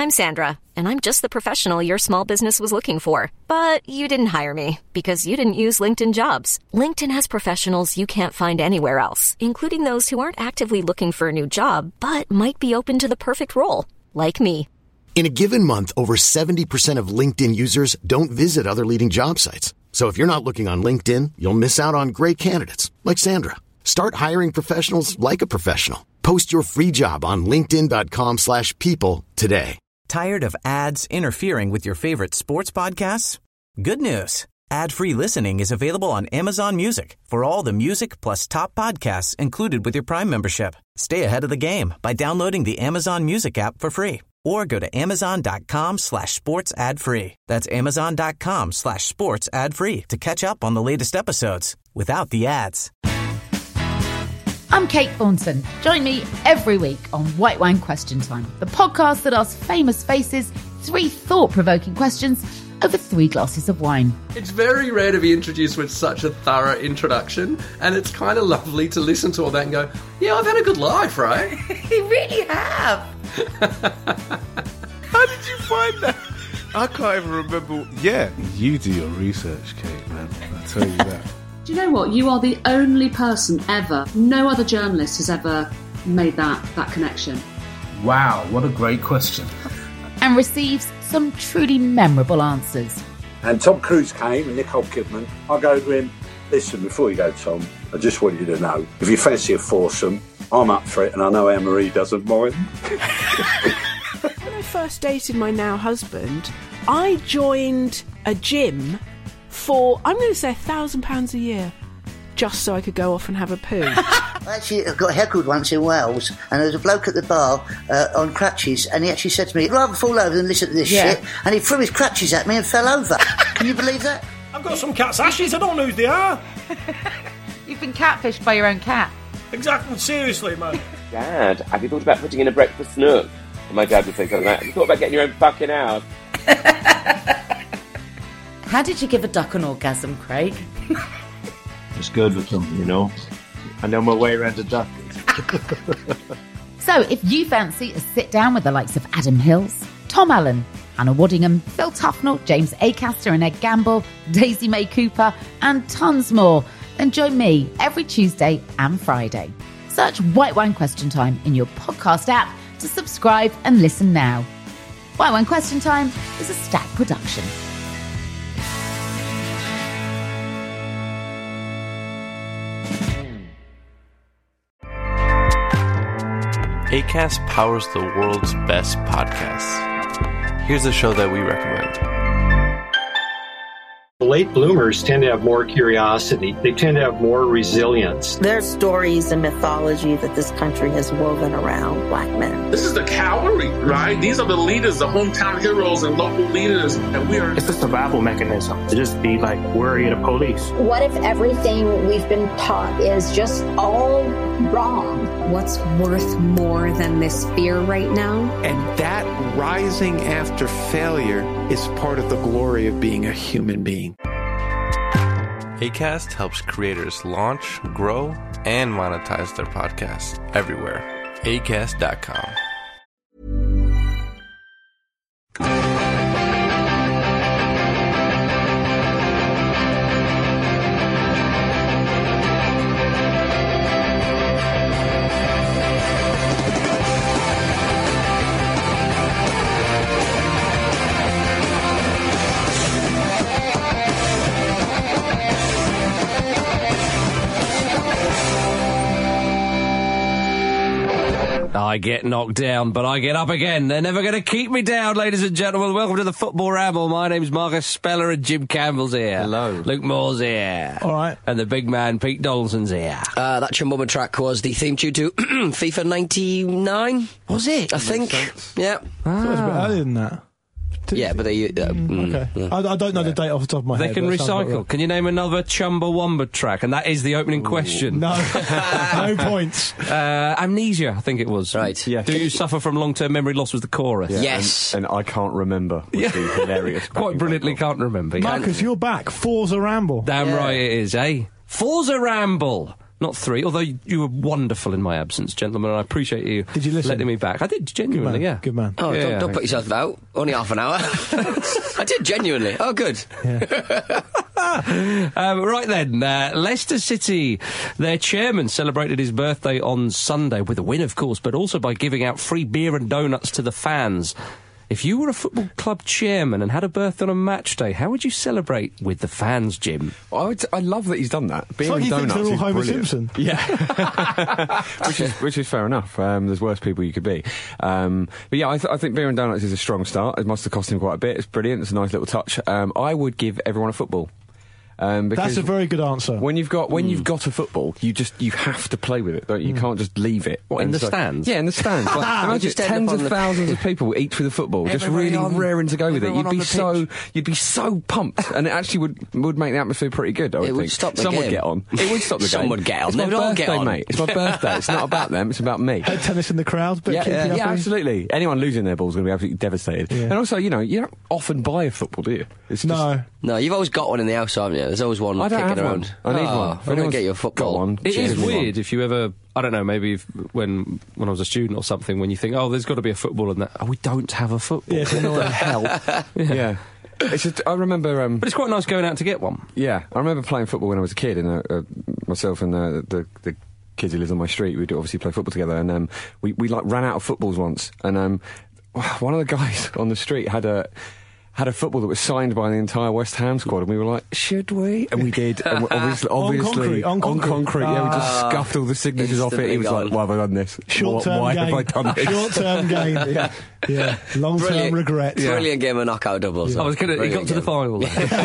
I'm Sandra, and I'm just the professional your small business was looking for. But you didn't hire me because you didn't use LinkedIn Jobs. LinkedIn has professionals you can't find anywhere else, including those who aren't actively looking for a new job, but might be open to the perfect role, like me. In a given month, over 70% of LinkedIn users don't visit other leading job sites. So if you're not looking on LinkedIn, you'll miss out on great candidates like Sandra. Start hiring professionals like a professional. Post your free job on linkedin.com/people today. Tired of ads interfering with your favorite sports podcasts? Good news. Ad-free listening is available on Amazon Music for all the music plus top podcasts included with your Prime membership. Stay ahead of the game by downloading the Amazon Music app for free. Or go to amazon.com/sports ad free. That's amazon.com/sports ad free to catch up on the latest episodes without the ads. I'm Kate Thornton. Join me every week on White Wine Question Time, the podcast that asks famous faces 3 thought-provoking questions over 3 glasses of wine. It's very rare to be introduced with such a thorough introduction, and it's kind of lovely to listen to all that and go, yeah, I've had a good life, right? You really have. How did you find that? I can't even remember. Yeah, you do your research, Kate, man. I tell you that. Do you know what? You are the only person ever, no other journalist has ever made that connection. Wow, what a great question. And receives some truly memorable answers. And Tom Cruise came and Nicole Kidman. I go to him, listen, before you go, Tom, I just want you to know, if you fancy a foursome, I'm up for it, and I know Anne-Marie doesn't mind. When I first dated my now husband, I joined a gym for, I'm going to say £1,000 a year, just so I could go off and have a poo. Actually, I got heckled once in Wales, and there was a bloke at the bar on crutches, and he actually said to me, I'd rather fall over than listen to this shit, and he threw his crutches at me and fell over. Can you believe that? I've got some cat's ashes, I don't know who they are. You've been catfished by your own cat. Exactly, seriously, man. Dad, have you thought about putting in a breakfast nook? And my dad would say something like, have you thought about getting your own fucking house? How did you give a duck an orgasm, Craig? It's good with them, you know. I know my way around a duck. So, if you fancy a sit-down with the likes of Adam Hills, Tom Allen, Hannah Waddingham, Phil Tufnell, James Acaster and Ed Gamble, Daisy May Cooper, and tons more, then join me every Tuesday and Friday. Search White Wine Question Time in your podcast app to subscribe and listen now. White Wine Question Time is a Stack production. Acast powers the world's best podcasts. Here's a show that we recommend. Late bloomers tend to have more curiosity. They tend to have more resilience. There's stories and mythology that this country has woven around black men. This is the cavalry, right? These are the leaders, the hometown heroes and local leaders. And we are... It's a survival mechanism to just be like worried of police. What if everything we've been taught is just all wrong? What's worth more than this fear right now? And that rising after failure is part of the glory of being a human being. Acast helps creators launch, grow, and monetize their podcasts everywhere. Acast.com. I get knocked down, but I get up again. They're never going to keep me down, ladies and gentlemen. Welcome to the Football Ramble. My name's Marcus Speller and Jim Campbell's here. Hello. Luke Moore's here. All right. And the big man, Pete Donaldson's here. That Chumbawamba track was the theme tune to FIFA 99, was it? I think. Yeah. I thought it was a bit earlier than that. Yeah, but they... okay. Yeah. I don't know the date off the top of my head. They can recycle. Right. Can you name another Chumbawamba track? And that is the opening question. No. No points. Amnesia, I think it was. Right. Yeah. Do you suffer from long-term memory loss was the chorus. Yeah. Yes. And I can't remember. Which is hilarious. Quite brilliantly can't remember. Marcus, you're back. Forza Ramble. Damn right it is, eh? Forza Ramble. Not 3, although you were wonderful in my absence, gentlemen, and I appreciate you Did you listen? letting me back. I did, genuinely, yeah. Good man. Oh, Yeah, don't put yourself out. Only half an hour. I did, genuinely. Oh, good. Right then, Leicester City, their chairman celebrated his birthday on Sunday with a win, of course, but also by giving out free beer and donuts to the fans. If you were a football club chairman and had a birthday on a match day, how would you celebrate with the fans, Jim? I love that he's done that. Beer It's like and he thinks donuts they're all is Homer brilliant. Simpson. Yeah, which is fair enough. There's worse people you could be. But yeah, I think beer and donuts is a strong start. It must have cost him quite a bit. It's brilliant. It's a nice little touch. I would give everyone a football. Because That's a very good answer. When you've got a football, you have to play with it. Don't you? You can't just leave it. What, in the stands? Yeah, in the stands. Like, imagine just end tens up of on the- thousands of people each with a football, just really raring to go with it. You'd be so pumped, and it actually would make the atmosphere pretty good. I would It would think. stop the Some game. would get on. It would stop the game. Some would get on. It's They my would all birthday, get on. mate. It's my birthday. It's not about them. It's about me. Head tennis in the crowd, but Yeah, absolutely. Anyone losing their ball is going to be absolutely devastated. Yeah. And also, you don't often buy a football, do you? It's just, No, you've always got one in the house, haven't you? There's always one I don't kicking have around. one. I need one. If I don't get you a football. Got one. It is Cheers, everyone. weird if you ever, I don't know, maybe when I was a student or something, when you think, oh, there's got to be a football in that. Oh, we don't have a football. Yeah, it's annoying. What the hell? Yeah. It's just, I remember... but it's quite nice going out to get one. Yeah, I remember playing football when I was a kid, and myself and the kids who lived on my street, we'd obviously play football together, and we like ran out of footballs once, and one of the guys on the street had a football that was signed by the entire West Ham squad, and we were like, should we? And we did. And obviously, On concrete. yeah, we just scuffed all the signatures off it. He was like, why have I done this? Short-term Why gain. have I done this? Short-term gain. Yeah. Long-term regret. Brilliant game of knockout doubles. I was going to. He got to the final.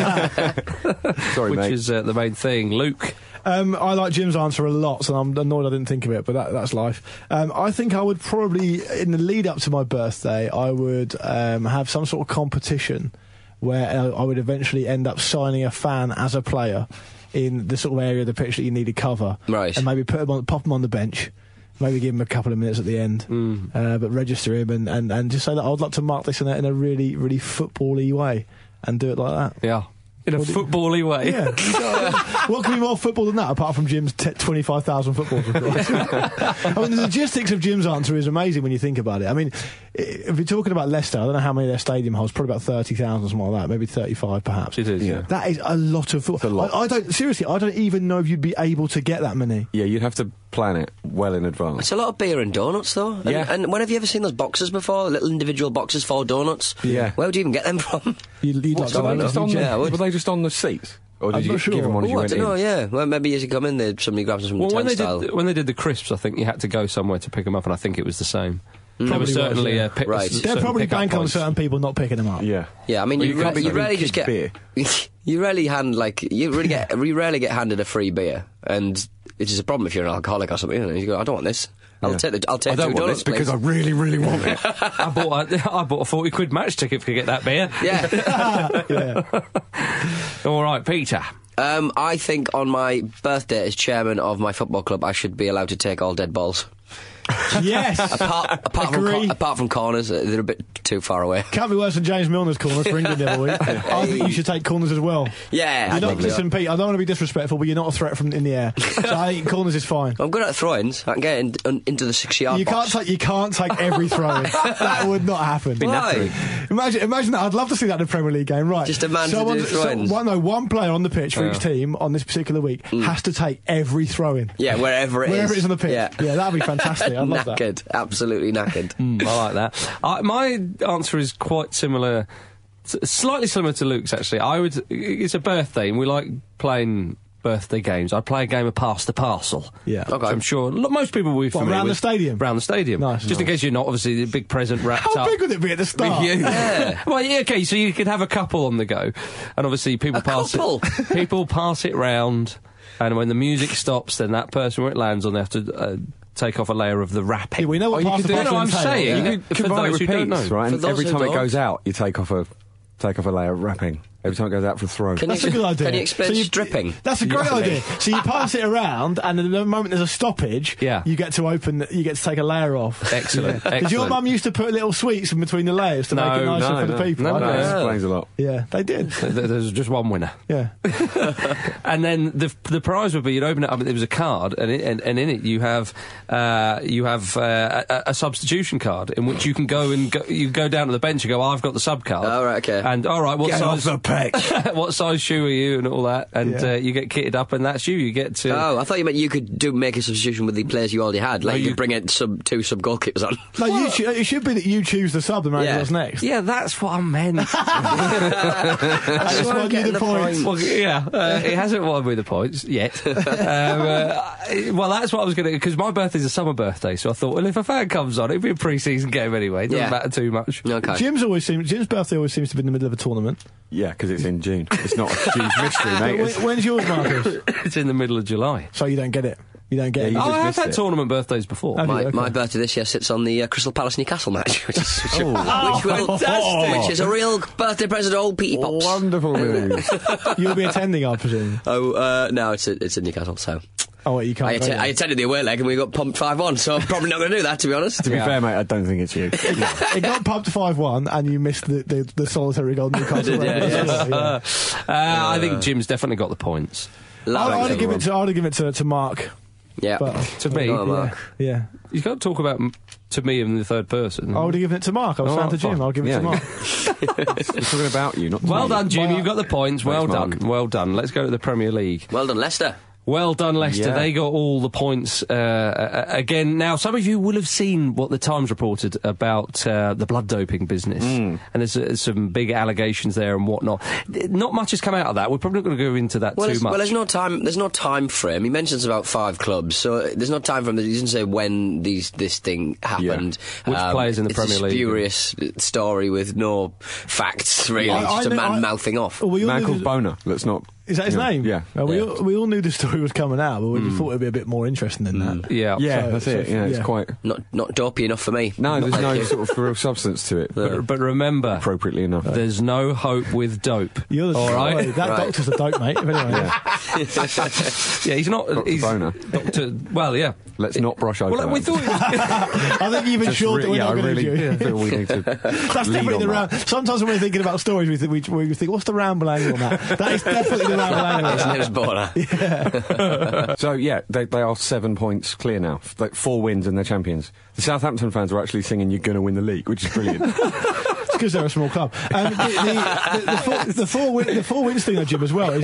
Sorry, which mate. is the main thing. Luke. I like Jim's answer a lot, so I'm annoyed I didn't think of it, but that's life. I think I would probably, in the lead up to my birthday, I would have some sort of competition where I would eventually end up signing a fan as a player in the sort of area of the pitch that you need to cover. Right. And maybe pop him on the bench. Maybe give him a couple of minutes at the end, but register him and just say that I'd like to mark this in a really, really football-y way and do it like that. Yeah. In a football-y way. Yeah. What can be more football than that, apart from Jim's 25,000 footballs, of course? I mean, the logistics of Jim's answer is amazing when you think about it. I mean, if you're talking about Leicester, I don't know how many their stadium holds, probably about 30,000 or something like that, maybe 35 perhaps. It is, yeah. That is a lot of football. I don't even know if you'd be able to get that many. Yeah, you'd have to plan it well in advance. It's a lot of beer and donuts, though. Yeah. And when have you ever seen those boxes before? Little individual boxes for donuts? Yeah. Where would you even get them from? You'd like to know. Were they just on the seats? Or I'm did you not sure. give them one as you I went don't know, in? yeah. Well, maybe as you come in, somebody grabs them from the turnstile. when they did the crisps, I think you had to go somewhere to pick them up, and I think it was the same. There Probably was certainly was, yeah. Right. They're probably bank on certain people not picking them up. Yeah. Yeah, I mean, Well, you can't be rarely giving just kids get... beer. You rarely rarely get handed a free beer, and it's just a problem if you're an alcoholic or something, isn't it? You go, I don't want this. I'll take I two don't want donuts, this because I please. really, really want it. I bought a £40 match ticket to get that beer. Yeah. All right, Peter. I think on my birthday as chairman of my football club, I should be allowed to take all dead balls. Yes. apart from corners, they're a bit too far away. Can't be worse than James Milner's corners for England the other week. I think you should take corners as well. Yeah. Listen, Pete, I don't want to be disrespectful, but you're not a threat from in the air. So I think corners is fine. I'm good at throw-ins. I can get into the 6-yard box. You can't take every throw-in. That would not happen. Why? Imagine that. I'd love to see that in a Premier League game. Right. Just a man to do throw-ins. One player on the pitch for each team on this particular week has to take every throw-in. Yeah, wherever it is on the pitch. Yeah, that'd be fantastic. I'd love that. Knackered. Absolutely knackered. I like that. My answer is quite similar, slightly similar to Luke's, actually. It's a birthday, and we like playing birthday games. I'd play a game of Pass the Parcel. Yeah. Okay. I'm sure most people will be familiar around with. the stadium? Around the stadium. Nice. Just in case you're not, obviously, the big present wrapped up. How big would it be at the start? With you. Yeah. Well, yeah, okay, so you could have a couple on the go, and obviously people pass it round, and when the music stops, then that person where it lands on, they have to take off a layer of the wrapping. Yeah, we know what Pass the Parcel I'm entails. saying. You could combine those who don't repeats, know. right? And For every those time who it goes out, you take off a layer of wrapping. every time it goes out for a throw. That's a good idea. Can you explain stripping? That's a great idea. So you pass it around, and at the moment there's a stoppage, you get to take a layer off. Excellent. Because your mum used to put little sweets in between the layers to make it nicer for the people. No, that explains a lot. Yeah, they did. There's just one winner. Yeah. And then the prize would be you'd open it up and there was a card, and in it you have a substitution card in which you can you go down to the bench and go, I've got the sub card. Oh, right, okay. And all right, what Get size off the pitch. what size shoe are you and all that, and you get kitted up and that's you get to. Oh, I thought you meant you could make a substitution with the players you already had, like you could bring in two sub goalkeepers on. No, it should be that you choose the sub and manager goes next. Yeah, that's what I meant. That's why I get the points. Well, he hasn't won me the points yet. Well, that's what I was going to, because my birthday's a summer birthday, so I thought, well, if a fan comes on, it'd be a pre-season game anyway. It doesn't matter too much. Okay. Jim's birthday always seems to be in the middle of a tournament. Yeah, because it's in June. It's not a huge mystery, mate. When's yours, Marcus? It's in the middle of July. So you don't get it. You don't get it. I have had tournament birthdays before. My birthday this year sits on the Crystal Palace Newcastle match, which is a real birthday present to old Petey Pops. Wonderful news. You'll be attending, I presume. Oh, no, it's in Newcastle, so. Oh, wait, you can't. I attended the away leg and we got pumped 5-1, so I'm probably not going to do that, to be honest. To be fair, mate, I don't think it's you. It got pumped 5-1 and you missed the solitary goal Newcastle. I think Jim's definitely got the points. I'd give it to Mark. Yeah. To me. Mark. Yeah. You can't talk about to me in the third person. I would have given it to Mark. I was saying to Jim. I'll give it to Mark. We're talking about you, not to Well me. done, Jim. You've got the points. Well done. Well done. Let's go to the Premier League. Well done, Leicester. Well done, Leicester. Yeah. They got all the points again. Now, some of you will have seen what the Times reported about the blood doping business, and there's some big allegations there and whatnot. Not much has come out of that. We're probably not going to go into that too much. Well, there's no time frame. He mentions about 5 clubs, so there's no time frame. He doesn't say when this thing happened. Which players in the Premier League? It's a spurious story with no facts, really. It's just a man mouthing off. A man called Boner. Let's not. Is that his name? Yeah. We all knew the story was coming out, but we just thought it'd be a bit more interesting than that. Yeah. That's it. Yeah, it's quite not dopey enough for me. No, there's no sort of real substance to it. But remember, appropriately enough, there's no hope with dope. You're the all right. That doctor's a dope, mate. Anyway. Yeah, he's not. Dr. He's Boner. Doctor. Well, yeah. Let's not brush over. Well, we thought. I think you've ensured that we're not going to do. Feel we need to. That's definitely the round. Sometimes when we're thinking about stories, we think, what's the ramble angle on that? That is definitely the ramble angle. His name's Boner. Yeah. So they are 7 points clear now. Like 4 wins and they're champions. The Southampton fans are actually singing "You're going to win the league," which is brilliant. Because they're a small club. The four wins thing, though, Jim, as well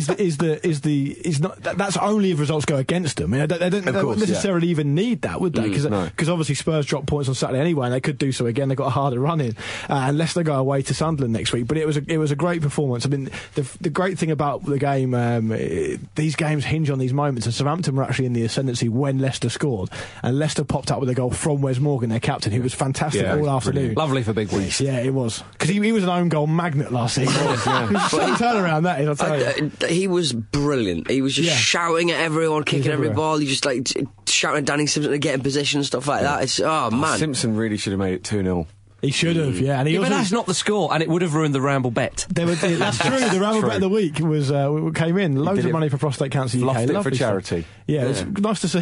is not that's only if results go against them. They don't necessarily even need that, would they? Because obviously Spurs dropped points on Saturday anyway, and they could do so again. They got a harder run in, unless they go away to Sunderland next week. But it was a great performance. I mean, the great thing about the game, these games hinge on these moments. And Southampton were actually in the ascendancy when Leicester scored, and Leicester popped up with a goal from Wes Morgan, their captain, who was fantastic all afternoon. Brilliant. Lovely for big weeks. Yeah, it was. Because he was an own goal magnet last season. It was some turnaround, that is, I'll tell you. He was brilliant. He was just shouting at everyone, kicking every ball. He just shouting at Danny Simpson to get in position and stuff like that. It's, man. Simpson really should have made it 2-0. He should have, yeah. And but that's not the score, and it would have rued the Ramble bet. That's true. The Ramble bet of the week came in. Loads of money for Prostate Cancer UK. Loved it for charity. Yeah, it's nice to see.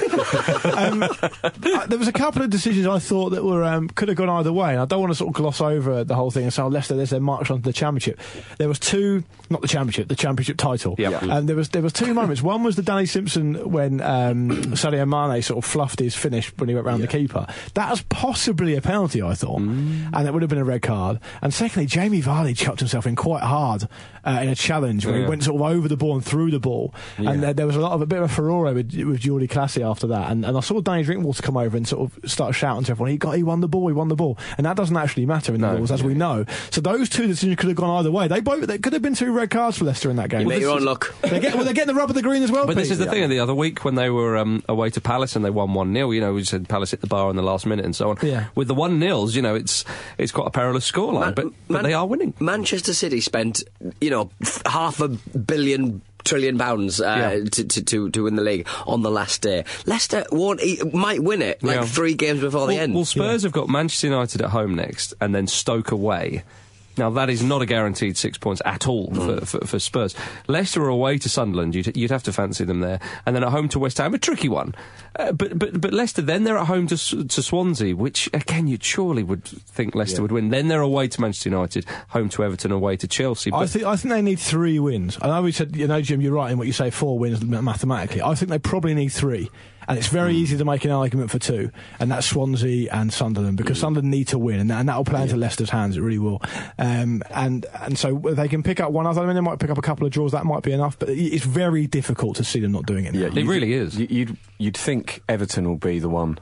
There was a couple of decisions I thought that were could have gone either way, and I don't want to sort of gloss over the whole thing and say, Leicester, there's their march onto the Championship. There was the Championship title. Yep. And there was 2 moments. One was the Danny Simpson when Sadio Mane sort of fluffed his finish when he went round the keeper. That was possibly a penalty, I thought. And it would have been a red card. And secondly, Jamie Vardy chucked himself in quite hard in a challenge where he went sort of over the ball and through the ball. And there was a bit of a furore with Geordie Classy after that. And I saw Danny Drinkwater come over and sort of start shouting to everyone, he won the ball. And that doesn't actually matter in the rules, as we know. So those 2 decisions could have gone either way. They could have been 2 red cards for Leicester in that game. You make your own luck. They're getting the rub of the green as well. But this is the thing, the other week when they were away to Palace and they won 1-0, we said Palace hit the bar in the last minute and so on. Yeah. With the 1-0s, it's quite a perilous scoreline, but they are winning. Manchester City spent, £500 billion trillion pounds to win the league on the last day. Leicester might win it 3 games before the end. Well, Spurs have got Manchester United at home next and then Stoke away. Now, that is not a guaranteed 6 points at all for Spurs. Leicester are away to Sunderland. You'd have to fancy them there. And then at home to West Ham, a tricky one. But Leicester, then they're at home to Swansea, which, again, you surely would think Leicester would win. Then they're away to Manchester United, home to Everton, away to Chelsea. I think they need 3 wins. I know we said, Jim, you're right in what you say, 4 wins mathematically. I think they probably need 3. And it's very easy to make an argument for 2, and that's Swansea and Sunderland, because Sunderland need to win, and that'll play into Leicester's hands, it really will. And so they can pick up one other, they might pick up a couple of draws, that might be enough, but it's very difficult to see them not doing it. Yeah, it really is. You'd think Everton will be the one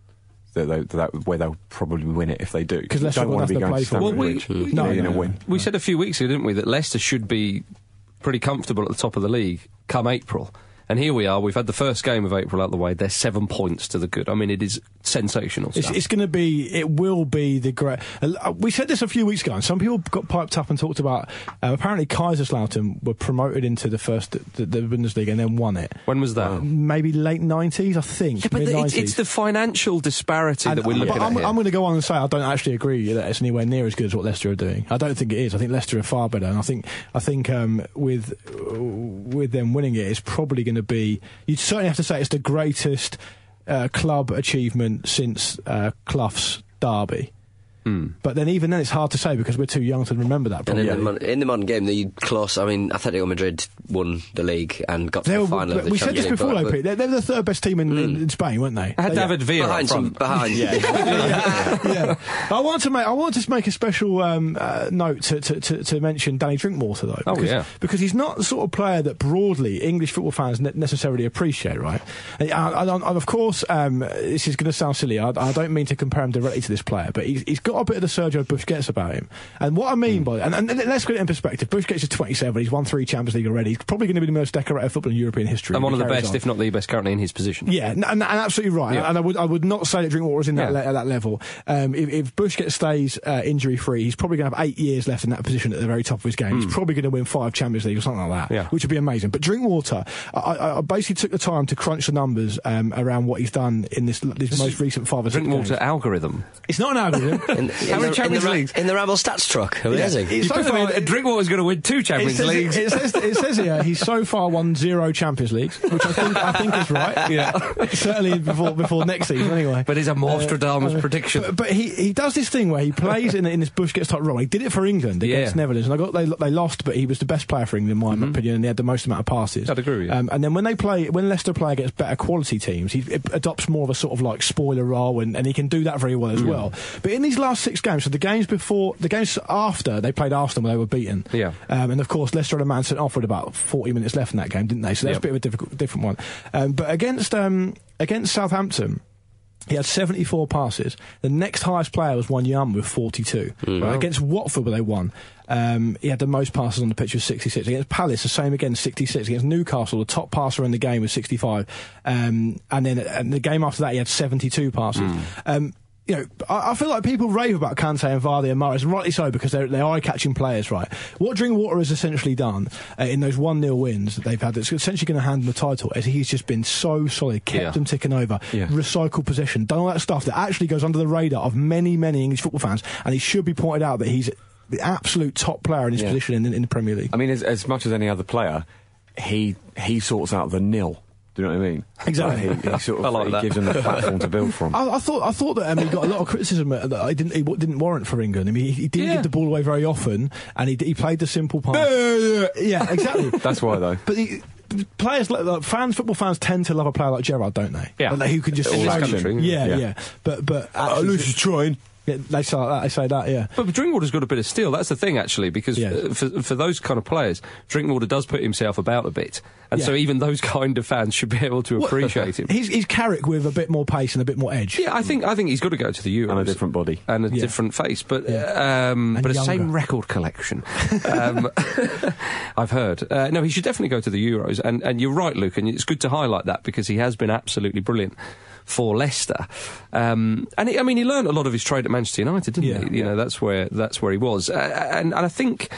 where they'll probably win it if they do. Because Leicester don't want to be going to Stamford Bridge. Win. We said a few weeks ago, didn't we, that Leicester should be pretty comfortable at the top of the league come April. And here we are, we've had the first game of April out the way, they're 7 points to the good. I mean, it is sensational stuff. It will be the great... we said this a few weeks ago, and some people got piped up and talked about... apparently Kaiserslautern were promoted into the Bundesliga and then won it. When was that? Maybe late 90s, I think. Yeah, but it's the financial disparity that we're looking at here. I'm going to go on and say I don't actually agree that it's anywhere near as good as what Leicester are doing. I don't think it is. I think Leicester are far better, and I think with them winning it, it's probably going to be... You'd certainly have to say it's the greatest club achievement since Clough's derby. But then even then it's hard to say because we're too young to remember that. And in the modern game, the close. I mean, Atletico Madrid won the league and got to the final of the Champions League. We said this before, though, Pete. They're the third best team in Spain, weren't they? Had David Villa behind. Yeah. I want to make a special note to mention Danny Drinkwater, though. Because he's not the sort of player that broadly English football fans necessarily appreciate, right? And of course, this is going to sound silly. I don't mean to compare him directly to this player, but he's got a bit of the Sergio Busquets about him. And what I mean by that, and let's put it in perspective, Busquets is 27, he's won 3 Champions League already, he's probably going to be the most decorated footballer in European history. And one of the best, if not the best, currently in his position. Yeah, and absolutely right. Yeah. And I would not say that Drinkwater is in at that level. If Busquets stays injury-free, he's probably going to have 8 years left in that position at the very top of his game. He's probably going to win 5 Champions League or something like that, which would be amazing. But Drinkwater, I basically took the time to crunch the numbers around what he's done in this most recent 5 or 6 games. Drinkwater algorithm. It's not an algorithm. How many Champions Leagues? In the Ramble Stats truck. Amazing. Drinkwater's going to win 2 Champions Leagues. It says here he's so far won 0 Champions Leagues, which I think is right. Yeah. Certainly before next season, anyway. But it's a Nostradamus prediction. But he does this thing where he plays in this Busquets type role. He did it for England against Netherlands, and they lost, but he was the best player for England, in my opinion, and he had the most amount of passes. I'd agree. And then when Leicester play against better quality teams, he adopts more of a sort of like spoiler role, and he can do that very well as well. But in these last 6 games, so the games after they played Arsenal, where they were beaten. Yeah. And of course, Leicester had a man sent off with about 40 minutes left in that game, didn't they? So that's a bit of a different one. But against Southampton, he had 74 passes. The next highest player was Wanyama with 42. Right? Against Watford, where they won, he had the most passes on the pitch with 66. Against Palace, the same again, 66. Against Newcastle, the top passer in the game was 65. And then the game after that, he had 72 passes. I feel like people rave about Kante and Vardy and Mahrez, and rightly so, because they're eye-catching players, right? What Drinkwater has essentially done in those 1-0 wins that they've had that's essentially going to hand them the title is he's just been so solid, kept them ticking over, recycled possession, done all that stuff that actually goes under the radar of many, many English football fans, and he should be pointed out that he's the absolute top player in his position in the Premier League. I mean, as much as any other player, he sorts out the nil. Do you know what I mean? Exactly. He sort of gives them the platform to build from. I thought that he got a lot of criticism that he didn't warrant for England. I mean, he didn't give the ball away very often, and he played the simple pass. Yeah, exactly. That's why, though. But players like football fans tend to love a player like Gerrard, don't they? Yeah. Like, who can just in this country. Yeah. But at least he's trying. Yeah, they say that, yeah. But Drinkwater's got a bit of steel. That's the thing, actually, because for those kind of players, Drinkwater does put himself about a bit. And so even those kind of fans should be able to appreciate him. He's Carrick with a bit more pace and a bit more edge. Yeah, I think he's got to go to the Euros. And a different body. And a different face. But the same record collection. I've heard. No, he should definitely go to the Euros. And you're right, Luke, and it's good to highlight that because he has been absolutely brilliant for Leicester. And he learned a lot of his trade at Manchester United, didn't he? You know, that's where he was. And I think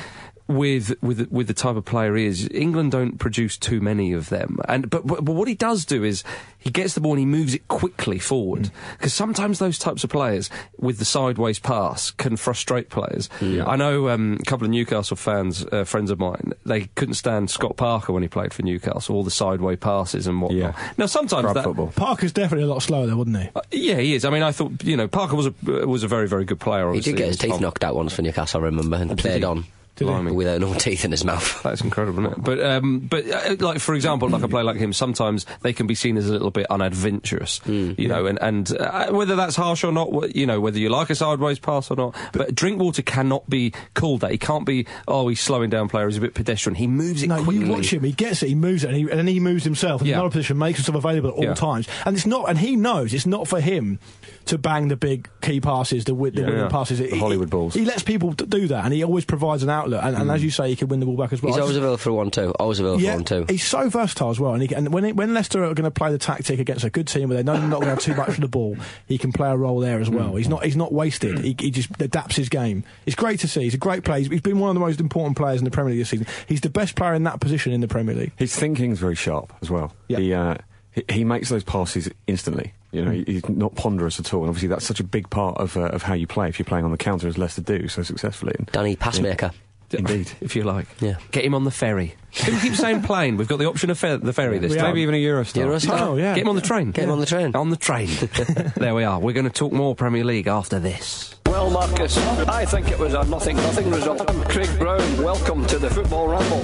with the type of player he is, England don't produce too many of them. But what he does do is he gets the ball and he moves it quickly forward. Because sometimes those types of players with the sideways pass can frustrate players. I know a couple of Newcastle fans, friends of mine, they couldn't stand Scott Parker when he played for Newcastle, all the sideways passes and whatnot. Now sometimes football. Parker's definitely a lot slower though, wasn't he? Yeah, he is. I mean, I thought, Parker was a very, very good player. He did get his teeth knocked out once for Newcastle, I remember, and played on. Without no teeth in his mouth. That's incredible, isn't it? But like, for example, like a player like him, sometimes they can be seen as a little bit unadventurous, you know, and whether that's harsh or not, whether you like a sideways pass or not, but Drinkwater cannot be called that. He can't be, he's slowing down player, he's a bit pedestrian. He moves it quickly. You watch him, he gets it, he moves it, and then he moves himself in another position, makes himself available at all times. And it's not, and he knows it's not for him to bang the big key passes, the winning passes. The Hollywood balls. He lets people do that, and he always provides an outlet. And as you say, he can win the ball back as well. He's always available for 1-2. Always available for 1-2. He's so versatile as well. And when Leicester are going to play the tactic against a good team where they know they're not going to have too much of the ball, he can play a role there as well. He's not wasted. He just adapts his game. It's great to see. He's a great player. He's been one of the most important players in the Premier League this season. He's the best player in that position in the Premier League. His thinking's very sharp as well. Yeah. He makes those passes instantly. He's not ponderous at all, and obviously that's such a big part of how you play if you're playing on the counter, as Leicester do so successfully. Danny Passmaker. Indeed. If you like. Yeah. Get him on the ferry. People keep saying plane. We've got the option of the ferry this time. Maybe even a Eurostar. Oh, yeah. Get him on the train. Get him on the train. On the train. There we are. We're going to talk more Premier League after this. Well, Marcus, I think it was a 0-0 result. Craig Brown, welcome to the Football Ramble.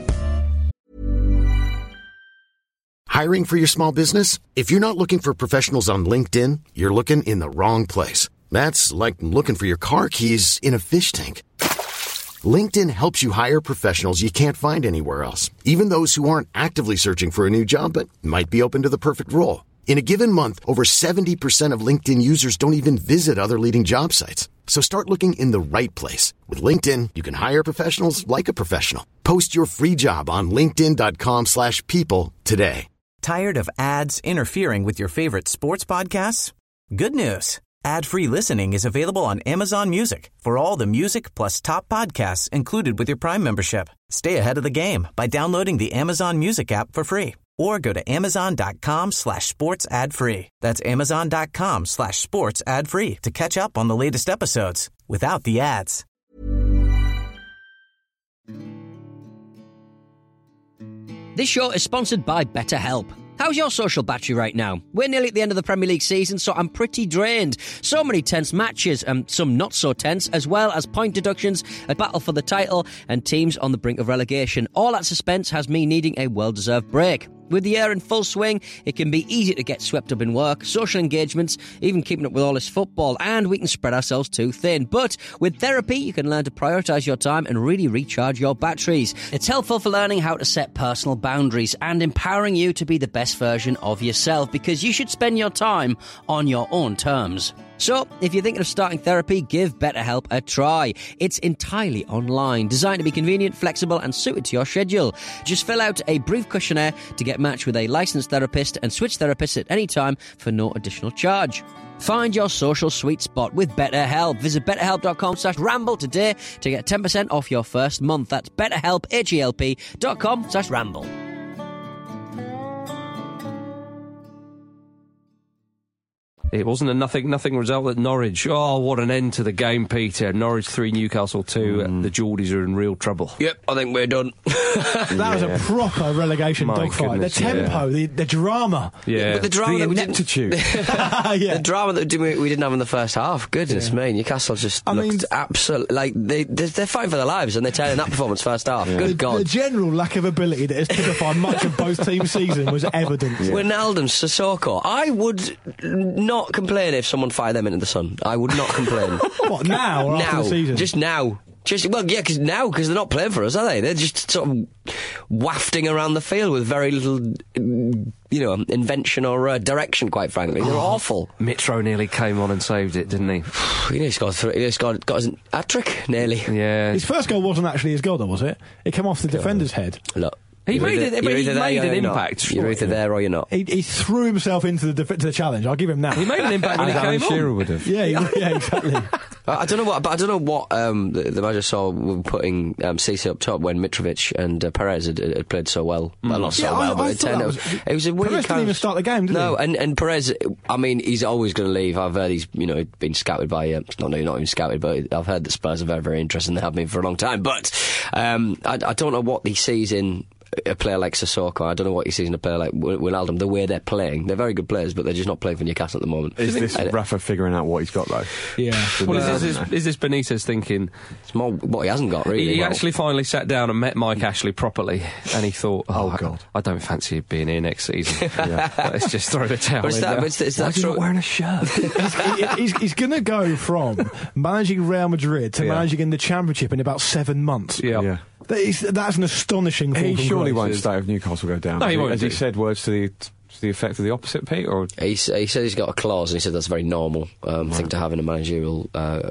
Hiring for your small business? If you're not looking for professionals on LinkedIn, you're looking in the wrong place. That's like looking for your car keys in a fish tank. LinkedIn helps you hire professionals you can't find anywhere else, even those who aren't actively searching for a new job but might be open to the perfect role. In a given month, over 70% of LinkedIn users don't even visit other leading job sites. So start looking in the right place. With LinkedIn, you can hire professionals like a professional. Post your free job on linkedin.com/people today. Tired of ads interfering with your favorite sports podcasts? Good news. Ad-free listening is available on Amazon Music for all the music plus top podcasts included with your Prime membership. Stay ahead of the game by downloading the Amazon Music app for free or go to amazon.com/sports ad free. That's amazon.com/sports ad free to catch up on the latest episodes without the ads. This show is sponsored by BetterHelp. How's your social battery right now? We're nearly at the end of the Premier League season, so I'm pretty drained. So many tense matches, and some not so tense, as well as point deductions, a battle for the title, and teams on the brink of relegation. All that suspense has me needing a well-deserved break. With the year in full swing, it can be easy to get swept up in work, social engagements, even keeping up with all this football, and we can spread ourselves too thin. But with therapy, you can learn to prioritise your time and really recharge your batteries. It's helpful for learning how to set personal boundaries and empowering you to be the best version of yourself, because you should spend your time on your own terms. So, if you're thinking of starting therapy, give BetterHelp a try. It's entirely online, designed to be convenient, flexible, and suited to your schedule. Just fill out a brief questionnaire to get matched with a licensed therapist and switch therapists at any time for no additional charge. Find your social sweet spot with BetterHelp. Visit betterhelp.com/ramble today to get 10% off your first month. That's BetterHelp, HELP.com/ramble. It wasn't a nothing result at Norwich. Oh, what an end to the game, Peter. Norwich 3, Newcastle 2. The Geordies are in real trouble. Yep, I think we're done. That was a proper relegation dogfight. The tempo, the drama. Yeah. But the drama, the ineptitude. The drama that we didn't have in the first half. Goodness me, Newcastle just looked absolutely like they're fighting for their lives, and they're telling that performance first half. Yeah. Good God. The general lack of ability that has typified much of both teams' season was evident. Yeah. Wijnaldum, Sissoko. I would not complain if someone fired them into the sun. I would not complain. What, now or after the season? Just now. Because they're not playing for us, are they? They're just sort of wafting around the field with very little, invention or direction, quite frankly. They're awful. Mitro nearly came on and saved it, didn't he? He nearly scored 3. He got his hat-trick, nearly. Yeah. His first goal wasn't actually his goal, though, was it? It came off the defender's head. Look. He made it, but he made an impact. You're either there or you're not. He threw himself into the challenge. I'll give him that. He made an impact when he Alan came Shearer on. would have. Yeah, exactly. I don't know what the manager saw putting Cisse up top when Mitrovic and Perez had played so well. Well, not so well, but it was a weird Perez didn't even start the game, did he? No, and Perez, I mean, he's always going to leave. I've heard he's been scouted by not even scouted, but I've heard that Spurs are very, very interested and they have been for a long time. But I don't know what he sees in a player like Sissoko. I don't know what he sees in a player like Wijnaldum, the way they're playing. They're very good players, but they're just not playing for Newcastle at the moment. Is this Rafa figuring out what he's got, though? Yeah. Well, is this Benitez thinking... It's more what he hasn't got, really. He actually finally sat down and met Mike Ashley properly, and he thought, oh God, I don't fancy being here next season. Let's just throw the towel in. Why is he not wearing a shirt? he's going to go from managing Real Madrid to managing in the Championship in about 7 months. Yeah. That's an astonishing thing. He surely won't stay if Newcastle go down. No, he won't. Has he said words to the effect of the opposite, Pete? Or he said he's got a clause, and he said that's a very normal thing to have in a managerial clause.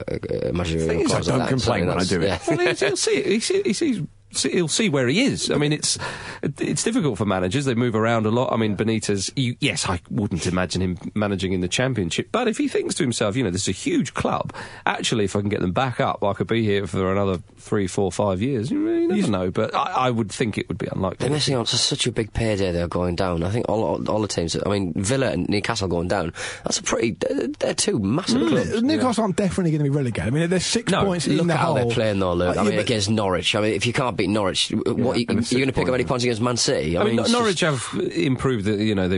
I don't complain when I do it. Yeah. Well, he'll see it. He'll see where he is. I mean, it's difficult for managers. They move around a lot. I mean, Benitez, yes, I wouldn't imagine him managing in the Championship. But if he thinks to himself, this is a huge club. Actually, if I can get them back up, I could be here for another 3, 4, 5 years. You never know. But I would think it would be unlikely. They're missing out such a big payday. They're going down. I think all the teams. I mean, Villa and Newcastle going down. That's they're two massive clubs. Newcastle aren't definitely going to be relegated. I mean, there's 6 points in look the at how hole. they're playing though, Luke. I mean, against Norwich. I mean, if you can't beat Norwich, what you're going to pick up any points against Man City? I mean Norwich have improved.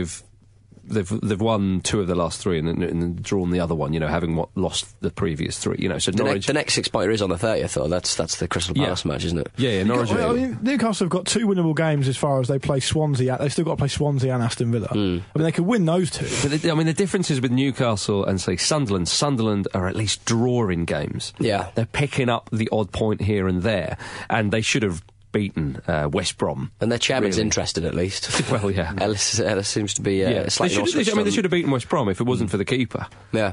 They've won 2 of the last 3 and drawn the other one. Having lost the previous 3. So Norwich. The next 6-pointer is on the 30th, though. That's the Crystal Palace match, isn't it? Yeah, Norwich. Newcastle have got 2 winnable games as far as they play Swansea. They've still got to play Swansea and Aston Villa. I mean, they could win those 2. But the differences with Newcastle and say Sunderland. Sunderland are at least drawing games. Yeah, they're picking up the odd point here and there, and they should have beaten West Brom. And their chairman's interested, at least. Well, yeah. Ellis seems to be slightly they should have beaten West Brom if it wasn't for the keeper. Yeah.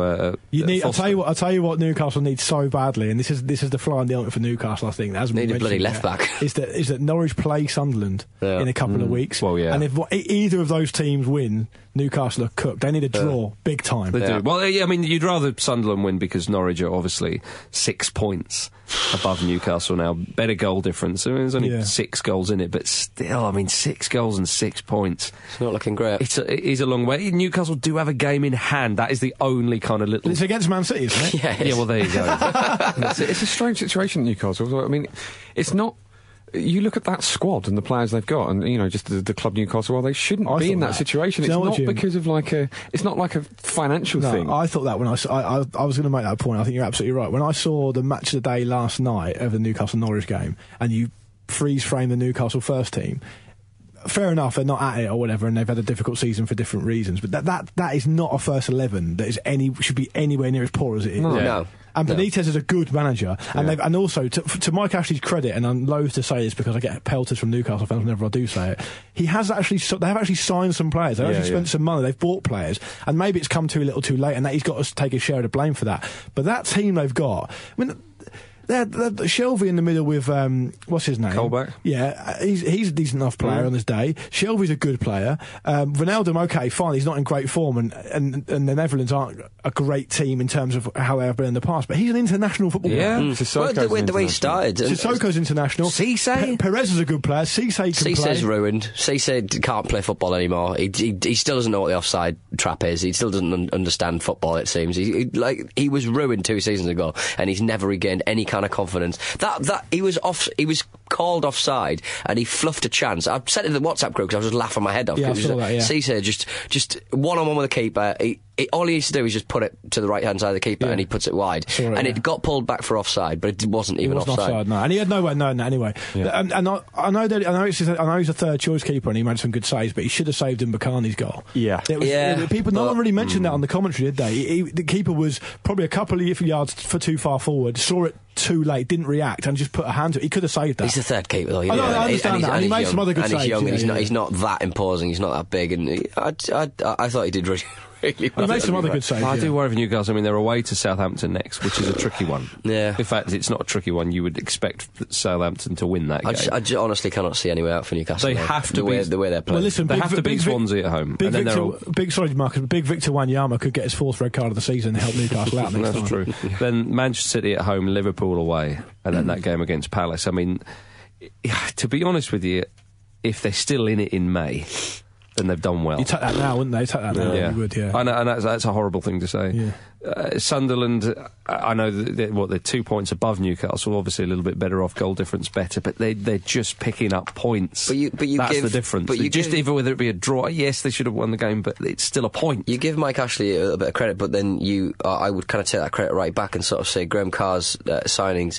I'll tell you what Newcastle needs so badly, and this is the fly in the ointment for Newcastle, I think. As need a bloody left-back. Is that Norwich play Sunderland in a couple of weeks. Well, yeah. And if either of those teams win, Newcastle are cooked. They need a draw, big time. They do. Well, I mean, you'd rather Sunderland win because Norwich are obviously 6 points above Newcastle now. Better goal difference. I mean, there's only 6 goals in it, but still, I mean, 6 goals and 6 points. It's not looking great. It is a long way. Newcastle do have a game in hand. That is the only kind of little... It's against Man City, isn't it? Yeah, well, there you go. It's a strange situation, Newcastle. I mean, it's not... You look at that squad and the players they've got, and just the club Newcastle. Well, they shouldn't be in that situation. It's not because of it's not like a financial thing. I thought that when I was going to make that point. I think you're absolutely right. When I saw the match of the day last night of the Newcastle Norwich game, and you freeze frame the Newcastle first team. Fair enough, they're not at it or whatever, and they've had a difficult season for different reasons. But that is not a first 11 that should be anywhere near as poor as it is. No. And Benitez is a good manager, and also to Mike Ashley's credit, and I'm loath to say this because I get pelters from Newcastle fans whenever I do say it. They have actually signed some players. They've actually spent some money. They've bought players, and maybe it's come too little, too late, and that he's got to take his share of the blame for that. But that team they've got, I mean. They're Shelby in the middle with what's his name? Colback. Yeah, he's a decent enough player on his day. Shelby's a good player. Wijnaldum, okay, fine, he's not in great form, and the Netherlands aren't a great team in terms of how they have been in the past. But he's an international footballer. Yeah, the way he started. Sissoko's international. Cisse, Perez is a good player. Cisse can play. Cisse's ruined. Cisse can't play football anymore. He still doesn't know what the offside trap is. He still doesn't understand football. It seems he was ruined 2 seasons ago, and he's never regained any kind of confidence. That he was called offside, and he fluffed a chance. I said it in the WhatsApp group because I was just laughing my head off. Yeah, I saw that, yeah. Cisse just one-on-one with the keeper. All he needs to do is just put it to the right-hand side of the keeper, and he puts it wide. It got pulled back for offside, but it wasn't even offside. No. And he had nowhere known that anyway. Yeah. And I know he's a third-choice keeper, and he made some good saves, but he should have saved Mbakani's goal. Yeah. No one really mentioned that on the commentary, did they? The keeper was probably a couple of yards too far forward, saw it too late, didn't react, and just put a hand to it. He could have saved that. He's the third keeper, though. I understand that. And he made some other good saves. He's young, and he's not that imposing. He's not that big, and I thought he did really He made some other good saves. I do worry for Newcastle. I mean, they're away to Southampton next, which is a tricky one. Yeah. In fact, it's not a tricky one. You would expect Southampton to win that game. I just honestly cannot see any way out for Newcastle. They have to the way they're playing. Well, listen, they have to beat Swansea at home. Big Victor Wanyama could get his 4th red card of the season and help Newcastle out next time. That's true. Then Manchester City at home, Liverpool away, and then that game against Palace. I mean, to be honest with you, if they're still in it in May, then they've done well. You take that now, wouldn't they? Take that now. Yeah. You would, yeah. I know, and that's a horrible thing to say. Yeah. Sunderland, I know they're 2 points above Newcastle, obviously a little bit better off, goal difference better, but they're just picking up points. That's the difference. But even whether it be a draw, yes, they should have won the game, but it's still a point. You give Mike Ashley a little bit of credit, but then I would kind of take that credit right back and sort of say Graham Carr's signings,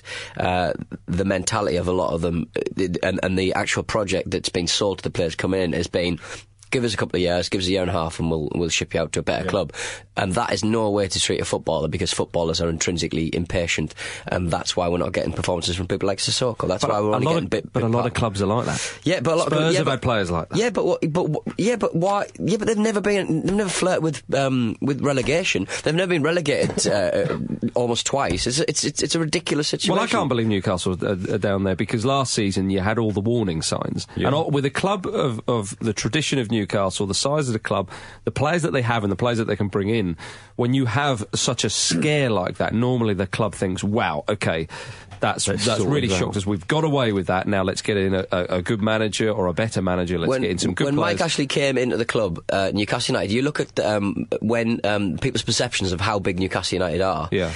the mentality of a lot of them, and the actual project that's been sold to the players coming in has been, give us a couple of years, give us a year and a half, and we'll ship you out to a better club. And that is no way to treat a footballer, because footballers are intrinsically impatient, and that's why we're not getting performances from people like Sissoko. That's why we're only getting But a lot of clubs are like that. Yeah, but a lot Spurs of have had players like that. Yeah, but why? Yeah, but they've never flirted with relegation. They've never been relegated almost twice. It's a ridiculous situation. Well, I can't believe Newcastle are down there, because last season you had all the warning signs, and with a club of the tradition of Newcastle, the size of the club, the players that they have and the players that they can bring in, when you have such a scare like that, normally the club thinks, wow, okay, that's really shocked us. We've got away with that. Now let's get in a good manager or a better manager. Let's get in some good players. When Mike Ashley came into the club, Newcastle United, you look at when people's perceptions of how big Newcastle United are. Yeah.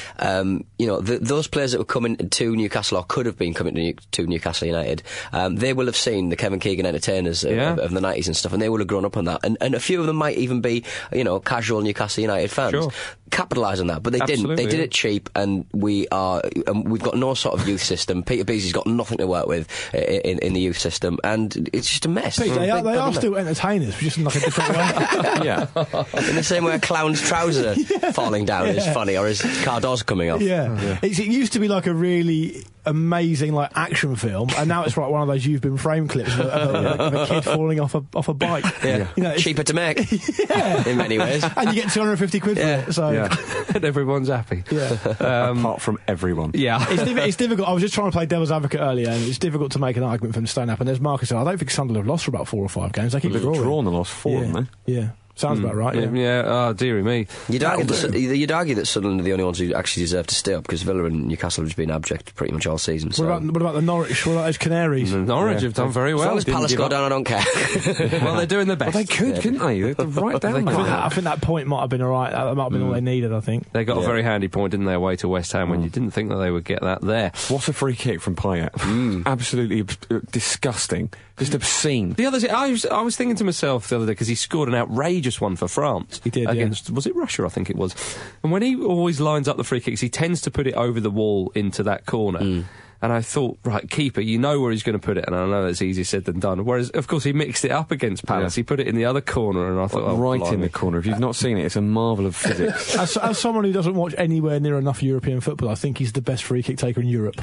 Those players that were coming to Newcastle or could have been coming to Newcastle United, they will have seen the Kevin Keegan entertainers of the 90s and stuff, and they will have grown up on that. And a few of them might even be, casual Newcastle United fans. Sure. Capitalise on that, but they didn't. They did it cheap, and we've got no sort of youth system. Peter Beasley's got nothing to work with in the youth system, and it's just a mess. Pete, they are still entertainers, just in like a different way. Yeah, in the same way a clown's trousers are falling down is funny, or his car door's coming off. Yeah. It used to be like a really amazing like action film, and now it's like one of those You've Been Framed clips of a kid falling off a bike. Yeah, cheaper to make. In many ways, and you get 250 quid for it. So. And everyone's happy. Apart from everyone. Yeah. It's difficult. I was just trying to play devil's advocate earlier, and it's difficult to make an argument for them to stand up. And there's Marcus said, I don't think Sunderland have lost for about 4 or 5 games. They keep drawing. They've drawn and lost 4, haven't they? Yeah. Sounds about right, yeah. Oh, dearie me. You'd argue that Sunderland are the only ones who actually deserve to stay up, because Villa and Newcastle have just been abject pretty much all season. What about the Norwich? What about those Canaries? Norwich have done very well. As long as Palace go down, I don't care. Well, they're doing their best. Well, they could, couldn't they? They're right down there. I think that point might have been all right. That might have been all they needed, I think. They got a very handy point, didn't they, away to West Ham, when you didn't think that they would get that there. What a free kick from Payet. Absolutely disgusting. Just obscene. The other thing, I was thinking to myself the other day, because he scored an outrageous one for France. He did, against, was it Russia, I think it was. And when he always lines up the free kicks, he tends to put it over the wall into that corner. And I thought, right, keeper, you know where he's going to put it, and I know that's easier said than done. Whereas, of course, he mixed it up against Palace. He put it in the other corner, and I thought, right in the corner. If you've not seen it, it's a marvel of physics. As someone who doesn't watch anywhere near enough European football, I think he's the best free kick taker in Europe.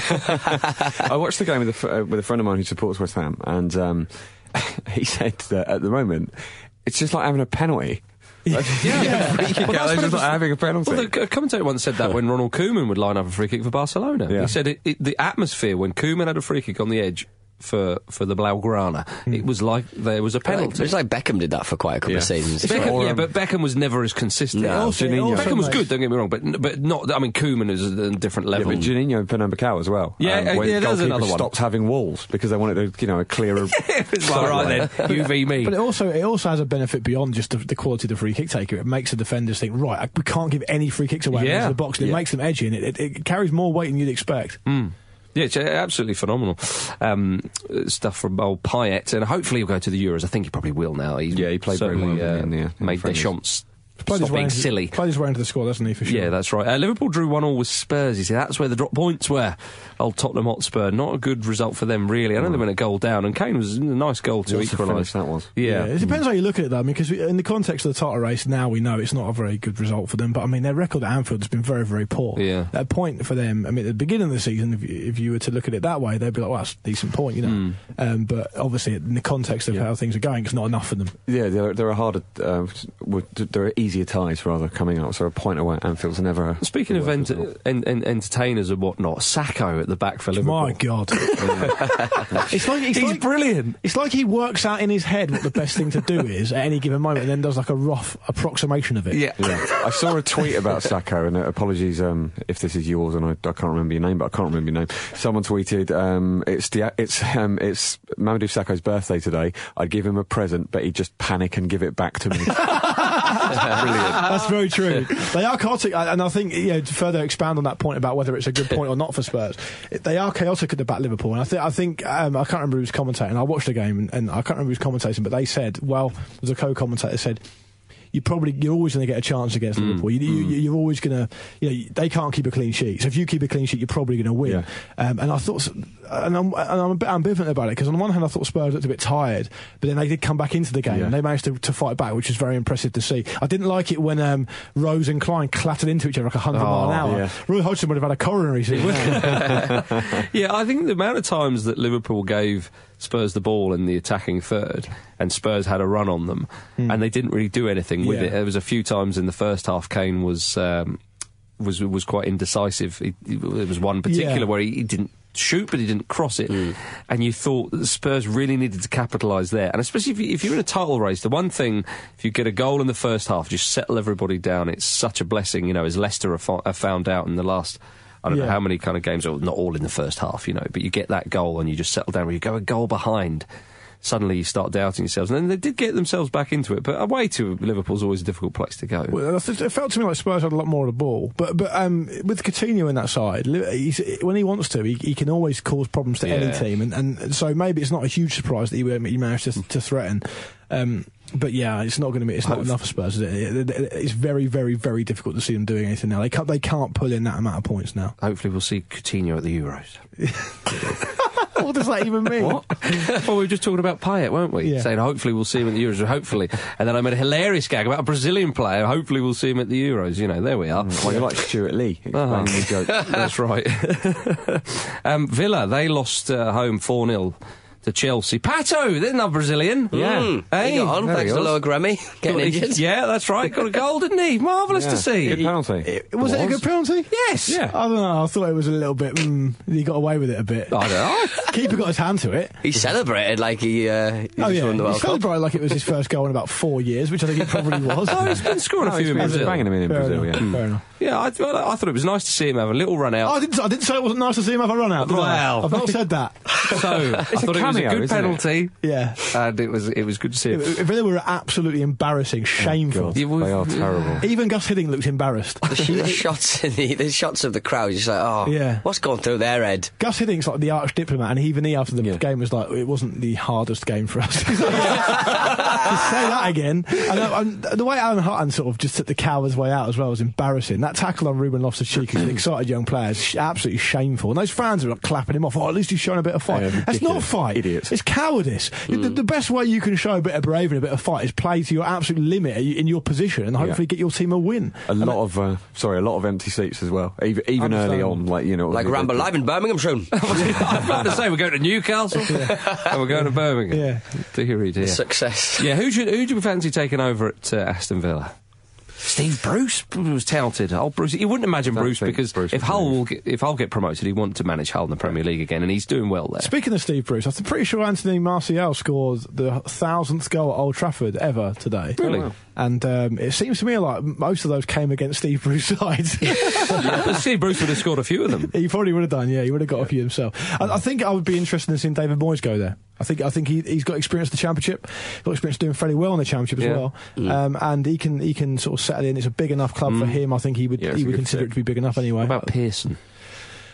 I watched the game with a friend of mine who supports West Ham, and he said that at the moment, it's just like having a penalty. It's just like having a penalty. Well, the commentator once said that when Ronald Koeman would line up a free kick for Barcelona. He said the atmosphere when Koeman had a free kick on the edge for the Blaugrana, it was like there was a penalty. It was like Beckham did that for quite a couple of seasons. But Beckham was never as consistent. Beckham was good, don't get me wrong, but not. I mean, Koeman is a different level. Yeah, but Juninho and Pernambucao as well. There's another one. Stopped having walls because they wanted a clearer. It's like, right then, you v me. But it also has a benefit beyond just the quality of the free kick taker. It makes the defenders think, right, we can't give any free kicks away into the box. And it makes them edgy, and it carries more weight than you'd expect. Yeah, it's absolutely phenomenal stuff from old Payet, and hopefully he'll go to the Euros. I think he probably will now. He played very well in the made Deschamps stop being silly. Played his way into the squad, hasn't he, for sure? Yeah, that's right. Liverpool drew 1-1 with Spurs. You see, that's where the drop points were. old Tottenham Hotspur. Not a good result for them, really. I know they went a goal down, and Kane was a nice goal to equalise. That was. Yeah. It depends how you look at it, though, because in the context of the title race, now we know it's not a very good result for them. But I mean, their record at Anfield has been very, very poor. Yeah. That point for them, I mean, at the beginning of the season, if you were to look at it that way, they'd be like, well, that's a decent point, you know. But obviously, in the context of how things are going, it's not enough for them. Yeah, there are harder, there are easier ties rather coming up. So a point away at Anfield's never. Speaking of entertainers and whatnot, Sacco at the back for Liverpool. My God, he's brilliant. It's like he works out in his head what the best thing to do is at any given moment, and then does like a rough approximation of it. Yeah. I saw a tweet about Sacco, and apologies if this is yours, and I can't remember your name, but I can't remember your name. Someone tweeted, it's Mamadou Sakho's birthday today. I'd give him a present, but he'd just panic and give it back to me. That's brilliant. That's very true. They are chaotic, and I think, to further expand on that point about whether it's a good point or not for Spurs, they are chaotic at the back, Liverpool. And I think I can't remember who was commentating. I watched the game, and I can't remember who was commentating, but they said, there's a co-commentator said, you're always going to get a chance against Liverpool. You're always going to, they can't keep a clean sheet. So if you keep a clean sheet, you're probably going to win. Yeah. And I thought, and I'm a bit ambivalent about it, because on the one hand I thought Spurs looked a bit tired, but then they did come back into the game and they managed to fight back, which is very impressive to see. I didn't like it when Rose and Klein clattered into each other like 100 mile an hour. Yeah. Roy Hodgson would have had a coronary scene. Yeah, I think the amount of times that Liverpool gave Spurs the ball in the attacking third, and Spurs had a run on them, and they didn't really do anything with it. There was a few times in the first half Kane was quite indecisive. There was one particular where he didn't shoot, but he didn't cross it, and you thought that Spurs really needed to capitalise there. And especially if you're in a title race, the one thing, if you get a goal in the first half, just settle everybody down. It's such a blessing, as Leicester have found out in the last, I don't know how many kind of games, or not all in the first half, but you get that goal and you just settle down. Where you go a goal behind, suddenly you start doubting yourselves. And then they did get themselves back into it, but away to Liverpool's always a difficult place to go. Well, it felt to me like Spurs had a lot more of the ball, but with Coutinho in that side, when he wants to, he can always cause problems to any team, and so maybe it's not a huge surprise that he managed to threaten. But yeah, it's not going to be. It's not enough for Spurs, is it? It's very, very, very difficult to see them doing anything now. They can't pull in that amount of points now. Hopefully, we'll see Coutinho at the Euros. What does that even mean? What? Well, we were just talking about Payet, weren't we? Yeah. Saying hopefully we'll see him at the Euros. Hopefully, and then I made a hilarious gag about a Brazilian player. Hopefully, we'll see him at the Euros. There we are. Well, you're like Stuart Lee explaining the joke. That's right. Villa, they lost home 4-0. To Chelsea. Pato, they're not Brazilian. Yeah. He got on, thanks to Loa Grammy. Getting injured. Yeah, that's right. Got a goal, didn't he? Marvellous to see. Good penalty. Was it a good penalty? Yes. Yeah. I don't know. I thought it was a little bit. He got away with it a bit. I don't know. Keeper got his hand to it. He celebrated like he won the World He celebrated like it was his first goal in about 4 years, which I think it probably was. He's been scoring a few in Brazil. Banging him in Brazil, Fair enough. Yeah, I thought it was nice to see him have a little run out. I didn't say it wasn't nice to see him have a run out. Well, I've not said that. So I thought it was a good penalty. Yeah, and it was good to see him. They were absolutely embarrassing, shameful. They are terrible. Even Gus Hiddink looked embarrassed. The shots of the crowd, just like, what's going through their head? Gus Hiddink's like the arch diplomat, and even he after the game was like, it wasn't the hardest game for us. Just say that again. And the way Alan Hutton sort of just took the coward's way out as well was embarrassing. That tackle on Ruben Loftus-Cheek, who's an excited young player, is absolutely shameful. And those fans are like clapping him off. At least he's showing a bit of fight. That's not fight. Idiots. It's cowardice. The best way you can show a bit of bravery and a bit of fight is play to your absolute limit in your position and hopefully get your team a win. A lot of empty seats as well. Even early on, like Ramble Live in Birmingham soon. I'm about to say we're going to Newcastle and we're going to Birmingham. Yeah, dear. Success. Yeah, who do you fancy taking over at Aston Villa? Steve Bruce was touted. Old Bruce. You wouldn't imagine Bruce because if Hull get promoted, he'd want to manage Hull in the Premier League again, and he's doing well there. Speaking of Steve Bruce, I'm pretty sure Anthony Martial scored the 1,000th goal at Old Trafford ever today. Really? Wow. And it seems to me like most of those came against Steve Bruce's sides. Steve Bruce would have scored a few of them. He probably would have done, yeah. He would have got a few himself. I think I would be interested in seeing David Moyes go there. I think he's got experience in the Championship, got experience doing fairly well in the Championship as well, and he can sort of settle in. It's a big enough club for him. I think he would consider it to be big enough anyway. What about Pearson?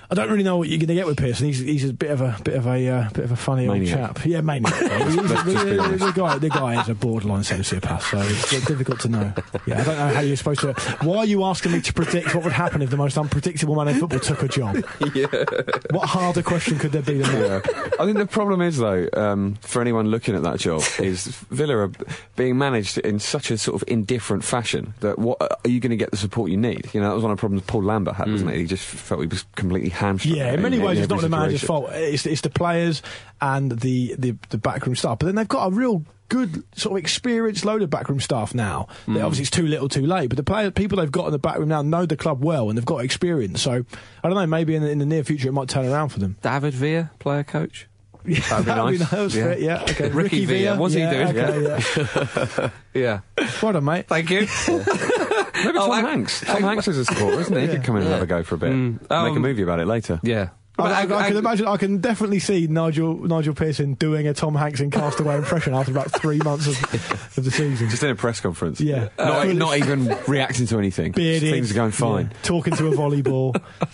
I don't really know what you're going to get with Pearson. He's a bit of a funny old chap. Yeah, maniac. The guy is a borderline sociopath, so it's difficult to know. Yeah, I don't know how you're supposed to. Why are you asking me to predict what would happen if the most unpredictable man in football took a job? Yeah. What harder question could there be than that? I think the problem is, though, for anyone looking at that job, is Villa are being managed in such a sort of indifferent fashion that what are you going to get the support you need? You know, that was one of the problems Paul Lambert had, wasn't it? He just felt he was completely hamstrung. Yeah, in many ways, it's not the manager's fault. It's the players and the backroom staff. But then they've got a real good sort of experienced load of backroom staff now. Obviously, it's too little, too late. But the people they've got in the backroom now know the club well and they've got experience. So I don't know. Maybe in the near future it might turn around for them. David Villa, player coach. Yeah, that'd be nice. Yeah. Okay. Ricky Villa, what's he doing? Okay, yeah. Well done, mate. Thank you. Maybe Tom Hanks. Tom Hanks is a supporter, isn't he? He could come in and have a go for a bit. Make a movie about it later. Yeah. I can imagine. I can definitely see Nigel Pearson doing a Tom Hanks in Castaway impression after about 3 months of the season. Just in a press conference. Yeah, not even reacting to anything. Bearded, things are going fine. Yeah. Talking to a volleyball.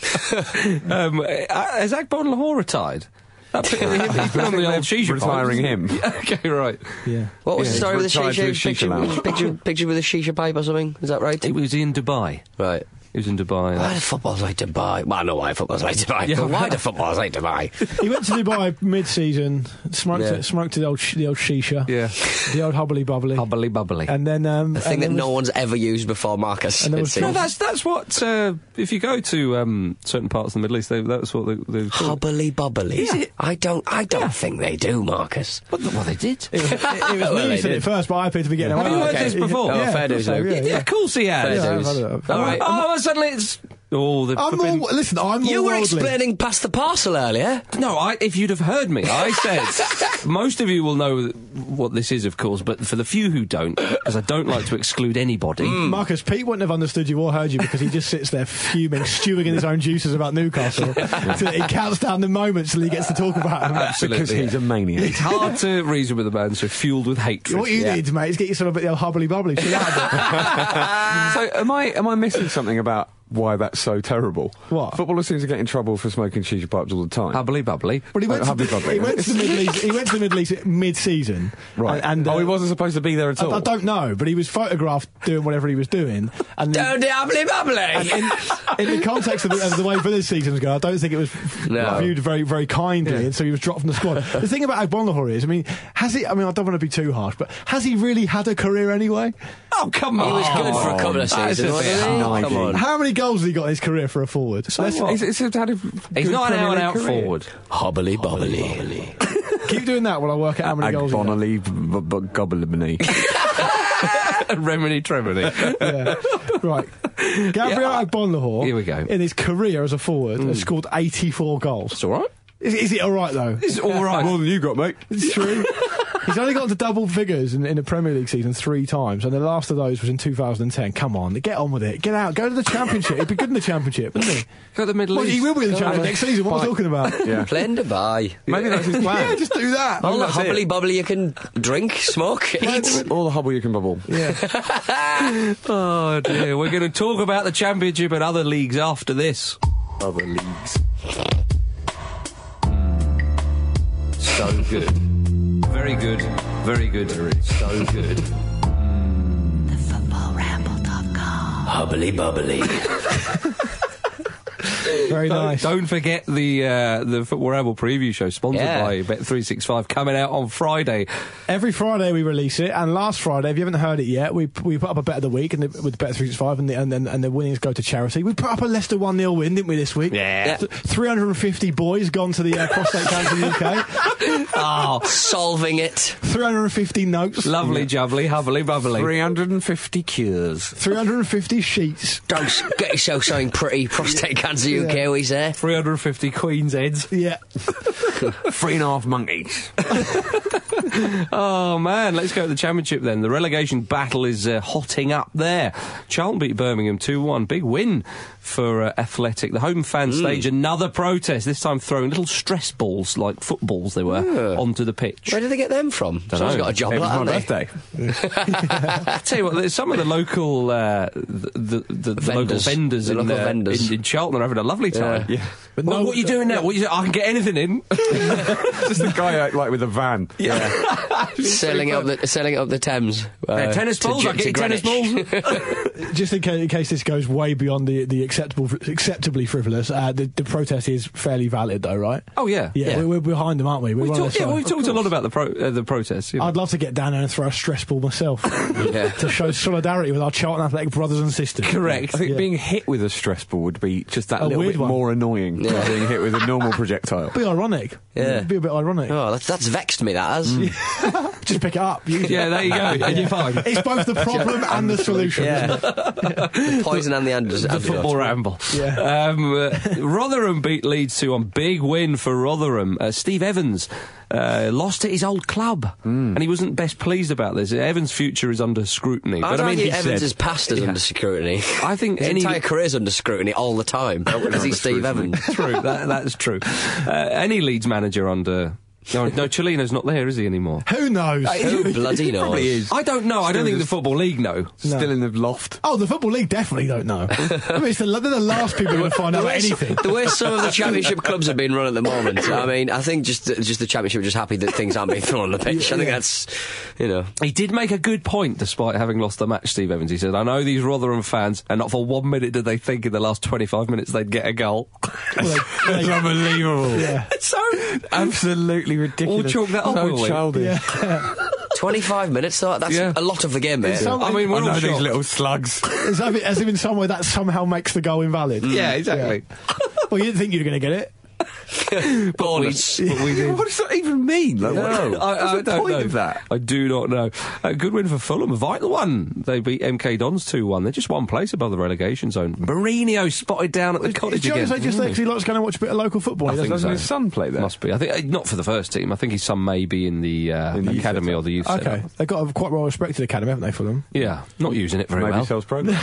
Has Akbar Lahore retired? He's been on the old shisha retiring him. Okay, right. Yeah. What was the story with the shisha? Picture with a shisha pipe or something? Is that right? It was in Dubai. Right. He was in Dubai. Why do footballers like Dubai? Well, I know why footballers like Dubai, but why do footballers like Dubai? He went to Dubai mid-season, smoked the old shisha, the old hubbly bubbly, and then the thing that no one's ever used before, Marcus. No, that's what. If you go to certain parts of the Middle East, that's what they call hubbly bubbly. Yeah. I don't think they do, Marcus. Well, they did. It was me who said it first, but I appear to be getting away. Have you heard this before? Fair dues. Yeah, of course he has. All right. Suddenly it's... listen, I'm more You were worldly. explaining past the parcel earlier. No, if you'd have heard me, I said... most of you will know what this is, of course, but for the few who don't, because I don't like to exclude anybody... Marcus, Pete wouldn't have understood you or heard you because he just sits there fuming, stewing in his own juices about Newcastle. So he counts down the moments till he gets to talk about them. Absolutely. Because he's a maniac. It's hard to reason with a man so fueled with hatred. What you need, mate, is get yourself a bit of hubbly bubbly. Chill out a bit. So am I missing something about why that's so terrible? What? Footballers seem to get in trouble for smoking shisha pipes all the time. Hubbly bubbly. Well, he went to the Middle East. He went to the Middle East mid-season, right? And he wasn't supposed to be there at all. I don't know, but he was photographed doing whatever he was doing. And don't do hubbly bubbly. And in the context of the way Villa's seasons go, I don't think it was viewed very, very kindly, and so he was dropped from the squad. The thing about Akbar Lahore is, has he? I don't want to be too harsh, but has he really had a career anyway? Oh, come on! He was good for a couple of seasons. Come on. How many goals has he got in his career for a forward? He's not an out-and-out forward. Hobbly bubbly. Keep doing that while I work out how many goals he got. Gobbly Remedy Tremedy. Yeah. Right. Gabriel Akbar Lahore, here we go. In his career as a forward, has scored 84 goals. It's all right. Is it all right, though? It's all right. More than you got, mate. It's true. He's only got to double figures in a Premier League season 3 times, and the last of those was in 2010. Come on, get on with it. Get out. Go to the Championship. He'd be good in the Championship, wouldn't he? Go to the Middle East. He will be in the Championship next season. What am I talking about? Yeah. Playing Dubai. Maybe that's his plan. Yeah, just do that. All the hubbly bubbly you can drink, smoke, eat. All the hubble you can bubble. Yeah. Oh, dear. We're going to talk about the Championship and other leagues after this. Other leagues. So good. Very good. Very good. So good. TheFootballRamble.com. Hubbly bubbly. Very nice. Don't forget the Football Ramble preview show sponsored by Bet365 coming out on Friday. Every Friday we release it, and last Friday, if you haven't heard it yet, we put up a bet of the week with Bet365, and the winnings go to charity. We put up a Leicester 1-0 win, didn't we, this week? Yeah. 350 boys gone to the prostate cancer UK. Oh, solving it. 350 notes. Lovely jubbly, hubbly bubbly. 350 cures. 350 sheets. Don't get yourself something pretty, prostate cancer UK, we say. 350 Queen's heads. Yeah. 3.5 monkeys. Oh, man, let's go to the Championship then. The relegation battle is hotting up there. Charlton beat Birmingham 2-1. Big win for Athletic. The home fan stage, another protest, this time throwing little stress balls, like footballs they were, onto the pitch. Where did they get them from? Someone's got a job like that, birthday. I tell you what, some of the local local vendors in Charlton are having a lovely time. Yeah. But what are you doing now? I can get anything in. Just a guy like with a van. Yeah. Selling up the Thames. Tennis balls. I get you tennis balls. Just in case this goes way beyond the acceptably frivolous, the protest is fairly valid, though, right? Oh yeah. We're behind them, aren't we? We've talked a lot about the protests. You know. I'd love to get down there and throw a stress ball myself to show solidarity with our Charlton Athletic brothers and sisters. Correct. I think being hit with a stress ball would be just that little bit more annoying than being hit with a normal projectile. Be ironic. Yeah. It'd be a bit ironic. Oh, that's vexed me, that has. Just pick it up. Yeah, there you go. And you're fine. It's both the problem and the solution. Yeah. The poison and the antidote. The football ramble. Yeah. Rotherham beat Leeds 2-1. Big win for Rotherham. Steve Evans lost at his old club, and he wasn't best pleased about this. Evans' future is under scrutiny. But I mean, Evans' past is under scrutiny. I think his entire career is under scrutiny all the time. Because he's Steve Evans. True, that's true. Any Leeds manager under... No, Cellino's not there, is he, anymore? Who knows? Who bloody knows? Probably is. I don't know. I don't think the Football League know. Still in the loft. Oh, the Football League definitely don't know. I mean, they're the last people who would find out about anything. The way some of the Championship clubs have been run at the moment, I mean, I think just the Championship are just happy that things aren't being thrown on the pitch. I think that's, He did make a good point, despite having lost the match, Steve Evans. He said, I know these Rotherham fans, and not for 1 minute did they think in the last 25 minutes they'd get a goal. It's unbelievable. Yeah. It's so... absolutely ridiculous. All chalk that up, so childish. Yeah. 25 minutes, though? That's a lot of the game, mate. I mean, we're all these little slugs. As if in some way that somehow makes the goal invalid. Yeah, exactly. Yeah. Well, you didn't think you were going to get it. Bonus. But we did. What does that even mean? Like, No, I what's the don't point know. of that? I do not know. Good win for Fulham, a vital one. They beat MK Dons 2-1. They're just one place above the relegation zone. Mourinho spotted down at the Cottage again. Just thinks he likes going to watch a bit of local football. I think Doesn't so. his son play there? Must be. I think not for the first team. I think his son may be in the academy or the youth Okay, setup. they've got a quite well respected academy, haven't they, Fulham? Yeah, not using it very Maybe well. sells program.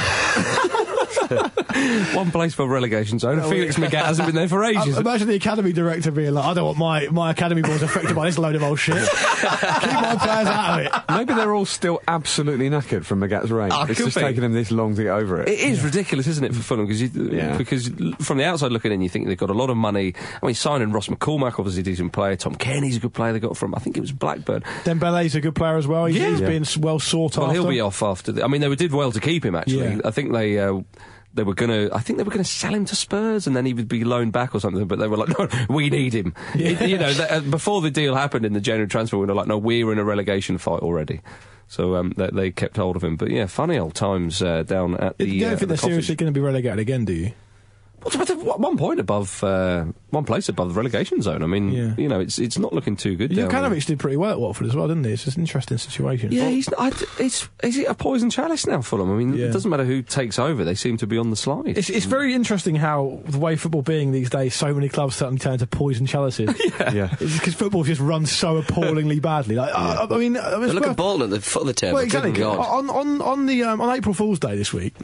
One place for relegation zone. Felix Magath hasn't been there for ages. Imagine the academy director being like, I don't want my academy balls affected by this load of old shit. Keep my players out of it. Maybe they're all still absolutely knackered from Magath's reign. It's could just be. taken them this long to get over it. It is ridiculous, isn't it, for Fulham? Because from the outside looking in, you think they've got a lot of money. I mean, signing Ross McCormack, obviously a decent player. Tom Kearney's a good player they got from, I think it was Blackburn. Dembele's a good player as well. He's been well sought after. Well, he'll be off after. I mean, they did well to keep him, actually. Yeah. I think they were going to sell him to Spurs and then he would be loaned back or something, but they were like, no, we need him. Yeah. Before the deal happened in the January transfer window, like, no, we're in a relegation fight already. So they kept hold of him. But yeah, funny old times down at the You don't think they're Cottage. seriously going to be relegated again, do you? One point above, one place above the relegation zone. I mean, it's not looking too good. Jukanovic did pretty well at Watford as well, didn't he? It's just an interesting situation. Yeah, is it a poison chalice now, Fulham? I mean, it doesn't matter who takes over; they seem to be on the slide. It's very interesting how the way football being these days, so many clubs suddenly turn into poison chalices. Yeah. Because football just runs so appallingly badly. Like, I mean, look at Bolton at the foot of the table. Well, exactly. Good God. On April Fool's Day this week,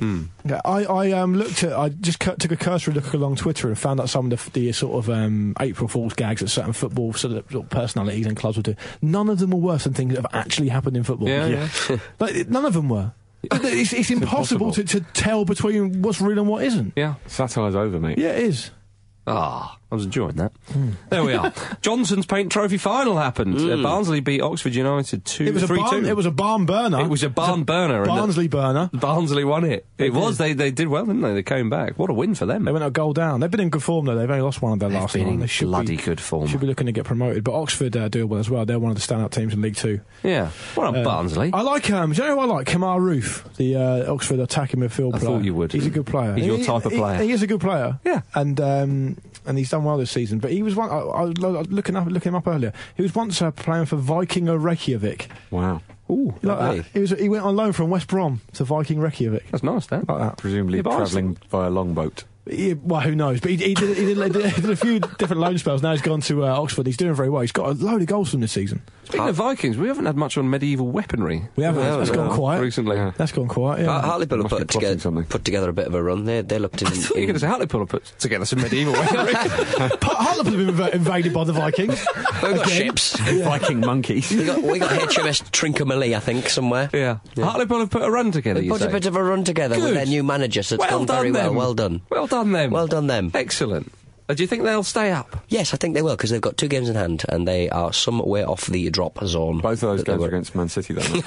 I just took a cursory look along Twitter and found out some of the sort of April Fool's gags that certain football sort of personalities and clubs would do. None of them were worse than things that have actually happened in football. Yeah. Like, none of them were. It's impossible to tell between what's real and what isn't. Yeah. Satire's over, mate. Yeah, it is. I was enjoying that. There we are. Johnson's Paint Trophy final happened. Barnsley beat Oxford United 3-2. It was a barn burner. It was a barn burner. Barnsley burner. Barnsley won it. They did well, didn't they? They came back. What a win for them. They went a goal down. They've been in good form, though. They've only lost one of their last nine. They should bloody good form. Should be looking to get promoted. But Oxford do well as well. They're one of the standout teams in League Two. Yeah. Well, Barnsley. I like do you know who I like? Kamar Roof, the Oxford attacking midfield player. I thought you would. He's a good player. He's your type of player. He is a good player. Yeah. And he's done well this season. But he was one. I was looking him up earlier. He was once playing for Viking Reykjavik. Wow. Ooh, like that. He went on loan from West Brom to Viking Reykjavik. That's nice, that. Like that. Presumably travelling via longboat. Well, who knows? But he did a few different loan spells. Now he's gone to Oxford. He's doing very well. He's got a load of goals from this season. Speaking of Vikings, we haven't had much on medieval weaponry. We haven't. That's gone quiet recently. That's gone quiet. Yeah. Hartlepool put together a bit of a run. They looked in. I thought you were going to say Hartlepool put together some medieval weaponry. Hartlepool have been invaded by the Vikings. We've got ships, Viking monkeys. We got HMS Trincomalee, I think, somewhere. Yeah. Hartlepool have put a run together. They put a bit of a run together with their new manager. So it's gone very well. Well done. Well done them. Well done them. Excellent. Do you think they'll stay up? Yes, I think they will, because they've got 2 games in hand, and they are some way off the drop zone. Both of those games are against Man City, though.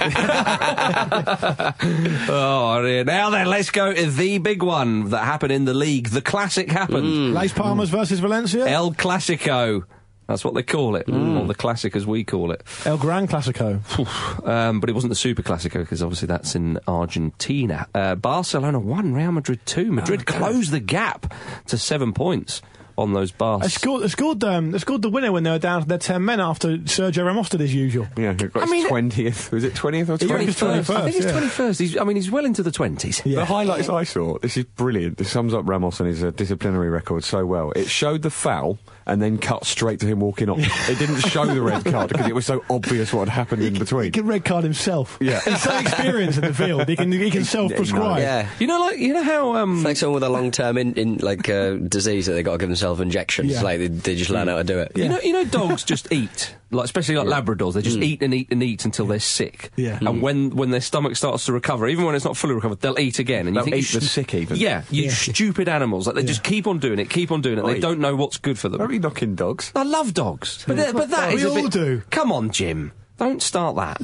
Oh, dear. Now then, let's go to the big one that happened in the league. The Classic happened. Las Palmas versus Valencia? El Clasico. That's what they call it, or the Classic as we call it. El Gran Clasico. But it wasn't the Super Clasico, because obviously that's in Argentina. Barcelona 1, Real Madrid 2. Madrid closed the gap to 7 points on those Barcs. They scored the winner when they were down to their 10 men after Sergio Ramos did his usual. Yeah, he got his 20th. Was it 20th or 21st? I think it's 21st. He's well into the 20s. Yeah. The highlights I saw, this is brilliant. This sums up Ramos and his disciplinary record so well. It showed the foul and then cut straight to him walking off. It didn't show the red card because it was so obvious what had happened in between. He can red card himself. Yeah. He's so experienced in the field. He can self-prescribe. Yeah. You know how it's like someone with a long-term disease that they got to give themselves injections. Yeah. Like they just learn how to do it. Yeah. You know dogs just eat. Especially Labradors, they just eat and eat and eat until they're sick. Yeah. And when their stomach starts to recover, even when it's not fully recovered, they'll eat again. And they'll you think eat the sick even. Yeah, stupid animals. Like they just keep on doing it. They don't know what's good for them. Are we knocking dogs? I love dogs, but that is we a bit. all do. Come on, Jim. Don't start that,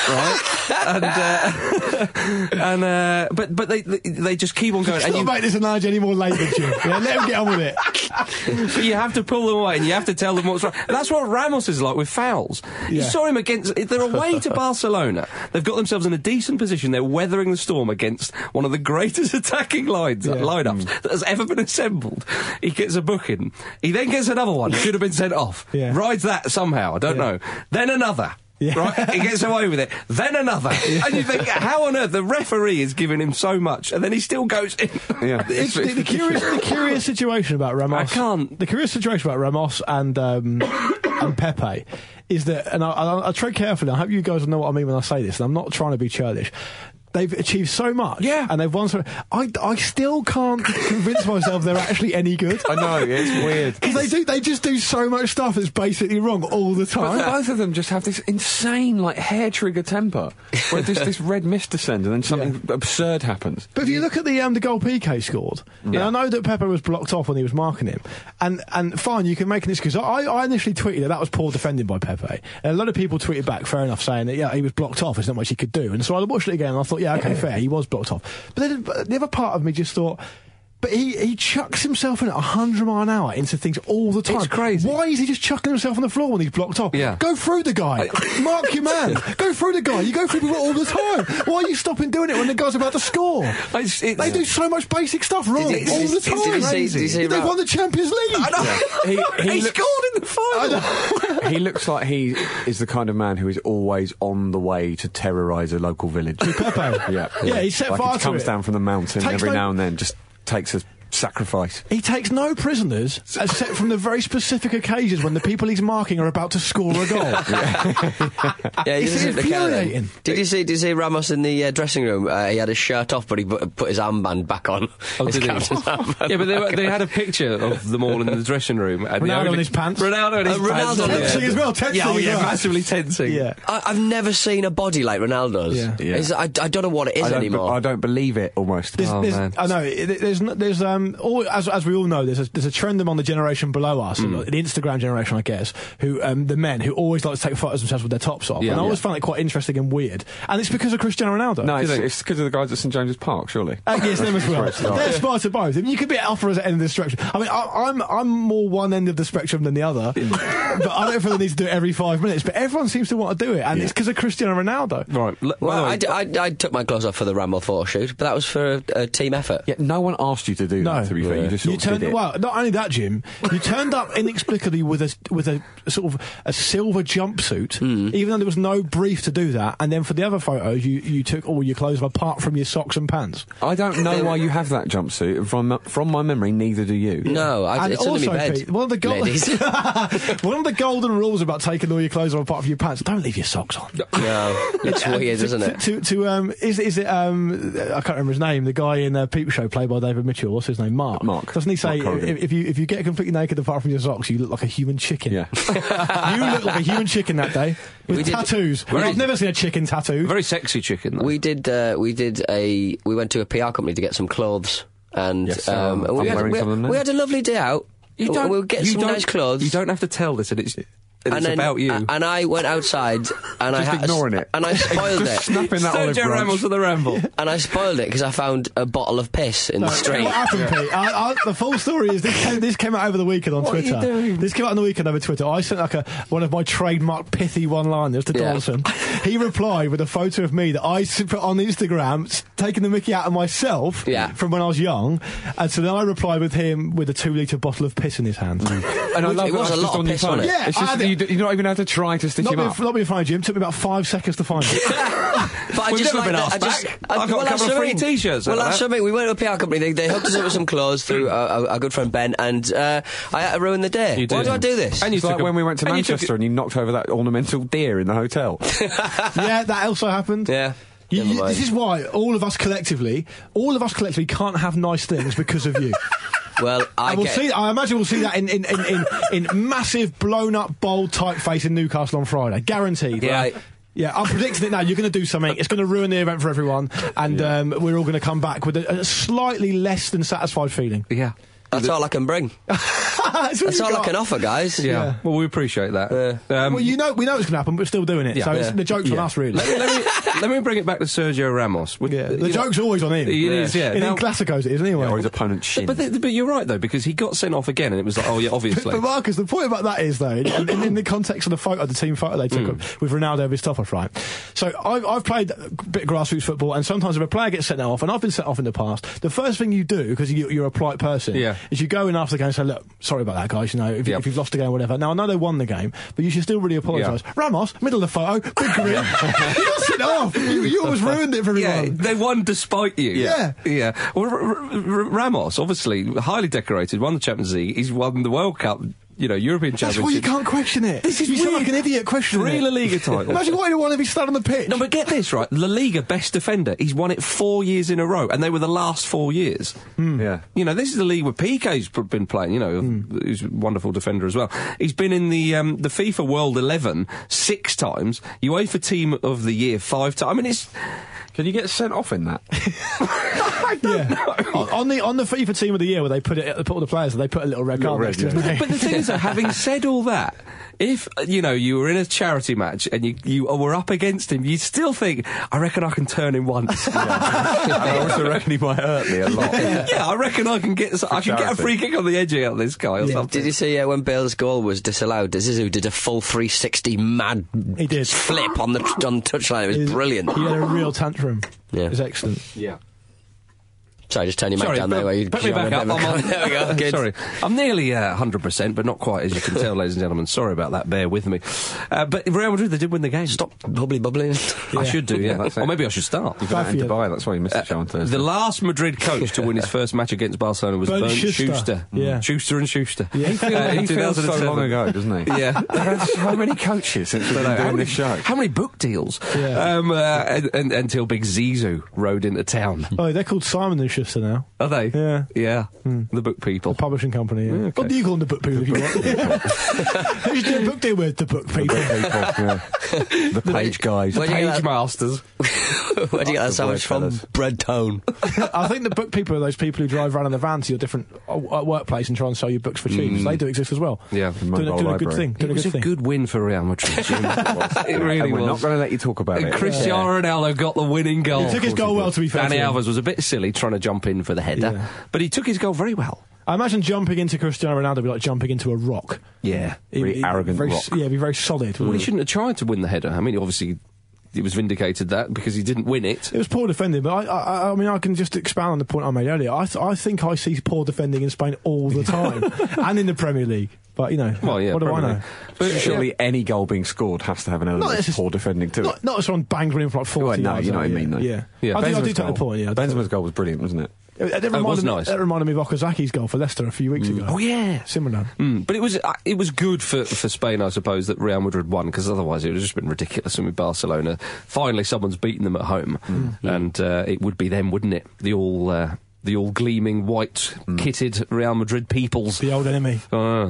right? But they just keep on going. Let's not make this analogy any more later, Jim. Yeah, let him get on with it. But you have to pull them away and you have to tell them what's wrong. And that's what Ramos is like with fouls. Yeah. You saw him against. They're away to Barcelona. They've got themselves in a decent position. They're weathering the storm against one of the greatest attacking lineups that has ever been assembled. He gets a booking. He then gets another one. Should have been sent off. Yeah. Rides that somehow. I don't know. Then another. Yeah. Right, he gets away with it. Then another, and you think, how on earth the referee is giving him so much, and then he still goes in. Yeah, the curious situation about Ramos. The curious situation about Ramos and Pepe is that, and I tread carefully. I hope you guys know what I mean when I say this. And I'm not trying to be churlish. They've achieved so much, and they've won so. I still can't convince myself they're actually any good. I know, it's weird because they just do so much stuff that's basically wrong all the time. But both of them just have this insane hair trigger temper, where this red mist descends and then something absurd happens. But if you look at the goal PK scored, and I know that Pepe was blocked off when he was marking him, and fine, you can make an excuse. I initially tweeted that was poor defending by Pepe, and a lot of people tweeted back, fair enough, saying that he was blocked off. There's not much he could do, and so I watched it again and I thought, yeah, okay, fair, he was blocked off. But then the other part of me just thought, but he chucks himself in at 100 miles an hour into things all the time. It's crazy. Why is he just chucking himself on the floor when he's blocked off? Yeah. Go through the guy. Mark your man. Go through the guy. You go through people all the time. Why are you stopping doing it when the guy's about to score? They do so much basic stuff wrong all the time. They've won the Champions League. I know. He scored in the final. He looks like he is the kind of man who is always on the way to terrorise a local village. Pepe. Yeah, he set fire to it. He comes down from the mountain every now and then, just takes a sacrifice. He takes no prisoners except from the very specific occasions when the people he's marking are about to score a goal. It's infuriating. Did you see Ramos in the dressing room? He had his shirt off, but he put his armband back on. His captain's armband. Yeah, but they had a picture of them all in the dressing room. And Ronaldo in his pants. Ronaldo in his pants. Tensing as well. Massively tensing. Yeah. I've never seen a body like Ronaldo's. Yeah. I don't know what it is anymore. I don't believe it almost. Man. I know. There's as we all know, there's a trend among the generation below us, the Instagram generation, I guess, who the men who always like to take photos of themselves with their tops off. And I always found it quite interesting and weird. And it's because of Cristiano Ronaldo. No, it's because of the guys at St James's Park, surely. Yes, them as well. They're smart to both. I mean, you could be at offers at the end of the spectrum. I mean, I'm more one end of the spectrum than the other, but I don't feel the need to do it every 5 minutes. But everyone seems to want to do it, and it's because of Cristiano Ronaldo. Right. Well, I took my clothes off for the Ramble photo shoot, but that was for a team effort. Yeah, no one asked you to do that. No. To be fair, you just sort of turned did it. well. Not only that, Jim, you turned up inexplicably with a sort of a silver jumpsuit, even though there was no brief to do that. And then for the other photos, you took all your clothes apart from your socks and pants. I don't know why you have that jumpsuit. From my memory, neither do you. No, it's under my bed. Pete, one of the golden rules about taking all your clothes off apart from your pants: don't leave your socks on. No, it's weird, isn't it? Is it I can't remember his name. The guy in the Peep Show played by David Mitchell. What's his name? Mark. Doesn't he say if you get completely naked apart from your socks, you look like a human chicken? Yeah. You look like a human chicken that day with tattoos. I've never seen a chicken tattooed. Very sexy chicken. Though. We went to a PR company to get some clothes, and yes, I'm wearing some of them now. We had a lovely day out. We'll get some nice clothes. You don't have to tell this, and it's about you. And I went outside, and just ignoring it, and I spoiled it. Snapping that olive branch. Ramos for the ramble. And I spoiled it because I found a bottle of piss in the street. What happened, Pete? The full story is this came out over the weekend on Twitter. What are you doing? This came out on the weekend over Twitter. I sent one of my trademark pithy one-liners to Dawson. He replied with a photo of me that I put on Instagram, taking the mickey out of myself from when I was young. And so then I replied with him with a 2-litre bottle of piss in his hand. And I love it was a lot of piss on it. Yeah, it's just, you're not even had to try to stitch him up. Not being funny, Jim. Took me about 5 seconds to find it. But We've never been asked back. I've got a couple of free T-shirts. Well, that's something. We went to a PR company. They hooked us up with some clothes through our good friend Ben, and I had to ruin the day. Why do I do this? And it's like when we went to Manchester and you knocked over that ornamental deer in the hotel. Yeah, that also happened. Yeah. This is why all of us collectively can't have nice things because of you. Well, I imagine we'll see that in massive, blown-up, bold typeface in Newcastle on Friday. Guaranteed. Yeah. Right? Yeah, I'm predicting it now. You're going to do something. It's going to ruin the event for everyone, and we're all going to come back with a slightly less than satisfied feeling. Yeah. That's all I can bring. That's all I can offer, guys. Yeah. Well, we appreciate that. Well, we know it's going to happen, but we're still doing it. So the joke's on us, really. Let me bring it back to Sergio Ramos. The joke's always on him. It is, yeah. In Clásicos, it is, anyway. Or his opponent's shin. But you're right, though, because he got sent off again, and it was like, oh, yeah, obviously. But Marcus, the point about that is, though, in the context of the photo, the team photo they took with Ronaldo with Stoffels, right? So I've played a bit of grassroots football, and sometimes if a player gets sent off, and I've been sent off in the past, the first thing you do, because you're a polite person, is you go in after the game and say, look, sorry about that, guys, if you've lost the game or whatever. Now, I know they won the game, but you should still really apologise. Ramos, middle of the photo, big grin. You got sent off. You almost ruined it for everyone. Yeah, they won despite you. Yeah. Well, Ramos, obviously, highly decorated, won the Champions League, he's won the World Cup, European Championship. That's why you can't question it. This is you weird. sound like an idiot questioning it. 3 La Liga titles. Imagine what he'd want if he stood on the pitch. No, but get this, right? La Liga best defender. He's won it 4 years in a row, and they were the last 4 years. Yeah. This is the league where Piqué's been playing, who's a wonderful defender as well. He's been in the FIFA World 11 6 times, UEFA Team of the Year 5 times. I mean, it's... Can you get sent off in that? I don't know. On the FIFA Team of the Year, where they put all the players, they put a little red card next to him. But the thing is, having said all that, if you were in a charity match and you were up against him, you'd still think, I reckon I can turn him once. I also reckon he might hurt me a lot. Yeah, I reckon I can get a free kick on the edge out of this guy or something. Did you see when Bale's goal was disallowed, Zizou did a full 360 mad flip on the touchline. It was brilliant. He had a real tantrum. Yeah. It was excellent. Yeah. Sorry, just turn your mic down there. Put me back up. There we go. Good. Sorry. I'm nearly 100%, but not quite, as you can tell, ladies and gentlemen. Sorry about that. Bear with me. But Real Madrid, they did win the game. Stop bubbling. I should do, yeah. Or maybe I should start. You've been in Dubai, that's why you missed the show on Thursday. The last Madrid coach to win his first match against Barcelona was Bernd Schuster. Yeah. Schuster and Schuster. Yeah. He feels so long ago, doesn't he? Yeah. There are so many coaches since we've been doing this show. How many book deals? Yeah. Until Big Zizou rode into town. Oh, they're called Simon and Schuster now. Are they? Yeah. Yeah. The book people. The publishing company, yeah. Okay. What do you call them, the book people, if you want? Who's doing book deal with? The book people. The page guys. The page masters. Where do you get that sandwich from? Bread Tone. I think the book people are those people who drive around in the van to your different workplace and try and sell you books for cheap. They do exist as well. Yeah. Doing a good thing. It was a good win for Real Madrid, Jim. It really was. We're not going to let you talk about it. Cristiano Ronaldo got the winning goal. He took his goal well, to be fair. Danny Alves was a bit silly trying to jump in for the header, but he took his goal very well. I imagine jumping into Cristiano Ronaldo would be like jumping into a rock. Yeah. Very arrogant rock. Yeah, it'd be very solid. Well, he shouldn't have tried to win the header. I mean, obviously he was vindicated that because he didn't win it. It was poor defending, but I mean, I can just expound on the point I made earlier. I think I see poor defending in Spain all the time, and in the Premier League. But, you know, what do I know? But surely any goal being scored has to have an element of poor defending too. Not if someone bangs one in for like 40 yards. You know what I mean, though. Yeah. I do take the point, yeah. Benzema's goal was brilliant, wasn't it? It was nice. That reminded me of Okazaki's goal for Leicester a few weeks ago. Oh, yeah. Similar. But it was good for Spain, I suppose, that Real Madrid won, because otherwise it would have just been ridiculous. And with Barcelona, finally someone's beaten them at home. And it would be them, wouldn't it? The all gleaming, white-kitted Real Madrid peoples. The old enemy.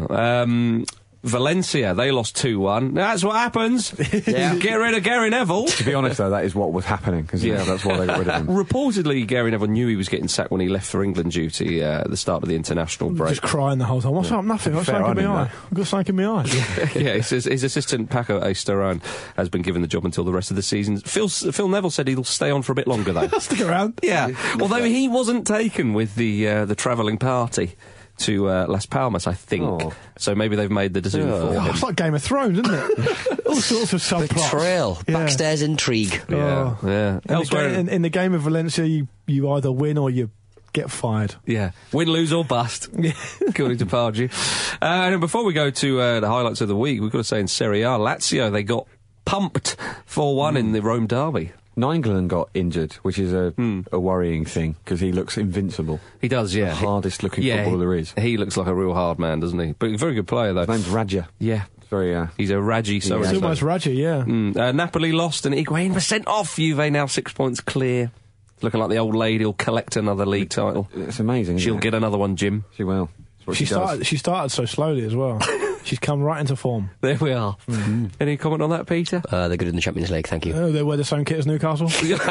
Valencia, they lost 2-1. That's what happens. Yeah. Get rid of Gary Neville. To be honest, though, that is what was happening, because that's why they got rid of him. Reportedly, Gary Neville knew he was getting sacked when he left for England duty at the start of the international break. Just crying the whole time. What's up? Nothing. I've got something in my eye. I've got something in my eye. Yeah, his assistant, Paco Esteran, has been given the job until the rest of the season. Phil Neville said he'll stay on for a bit longer, though. He'll stick around. Yeah. Although he wasn't taken with the travelling party to Las Palmas, I think. Oh. So maybe they've made the decision for him. It's like Game of Thrones, isn't it? All sorts of subplots. Betrayal, backstairs intrigue. Yeah. Elsewhere in the game of Valencia, you either win or you get fired. Yeah. Win, lose or bust, according to Pardew. And before we go to the highlights of the week, we've got to say in Serie A, Lazio, they got pumped 4-1 in the Rome derby. Nainggolan got injured, which is a worrying thing, because he looks invincible. He does, yeah. The hardest looking footballer there is. He looks like a real hard man, doesn't he? But a very good player, though. His name's Radja. Yeah. Very, he's a Radji. It's almost Radji, yeah. Napoli lost and Higuain was sent off. Juve now 6 points clear. Looking like the old lady will collect another league title. It's amazing. She'll get another one, Jim. She will. She started so slowly as well. She's come right into form. There we are. Any comment on that, Peter? They're good in the Champions League, thank you. Oh, they wear the same kit as Newcastle.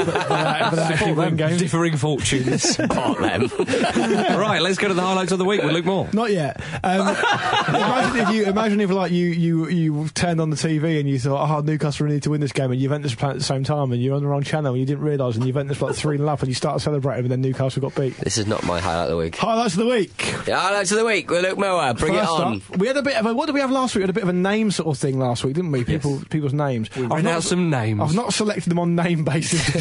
Differing fortunes. Support them. Right, let's go to the highlights of the week with Luke Moore. Not yet. Imagine if like you turned on the TV and you thought, Newcastle need to win this game, and Juventus playing at the same time, and you're on the wrong channel and you didn't realise, and Juventus like 3-0 up, and you started celebrating, and then Newcastle got beat. This is not my highlight of the week. Highlights of the week. Yeah, highlights of the week with Luke Moore. Bring it on. We had a bit of what did we have last week? We had a bit of a name sort of thing last week, didn't we? People's names. We ran out some names. I've not selected them on name basis this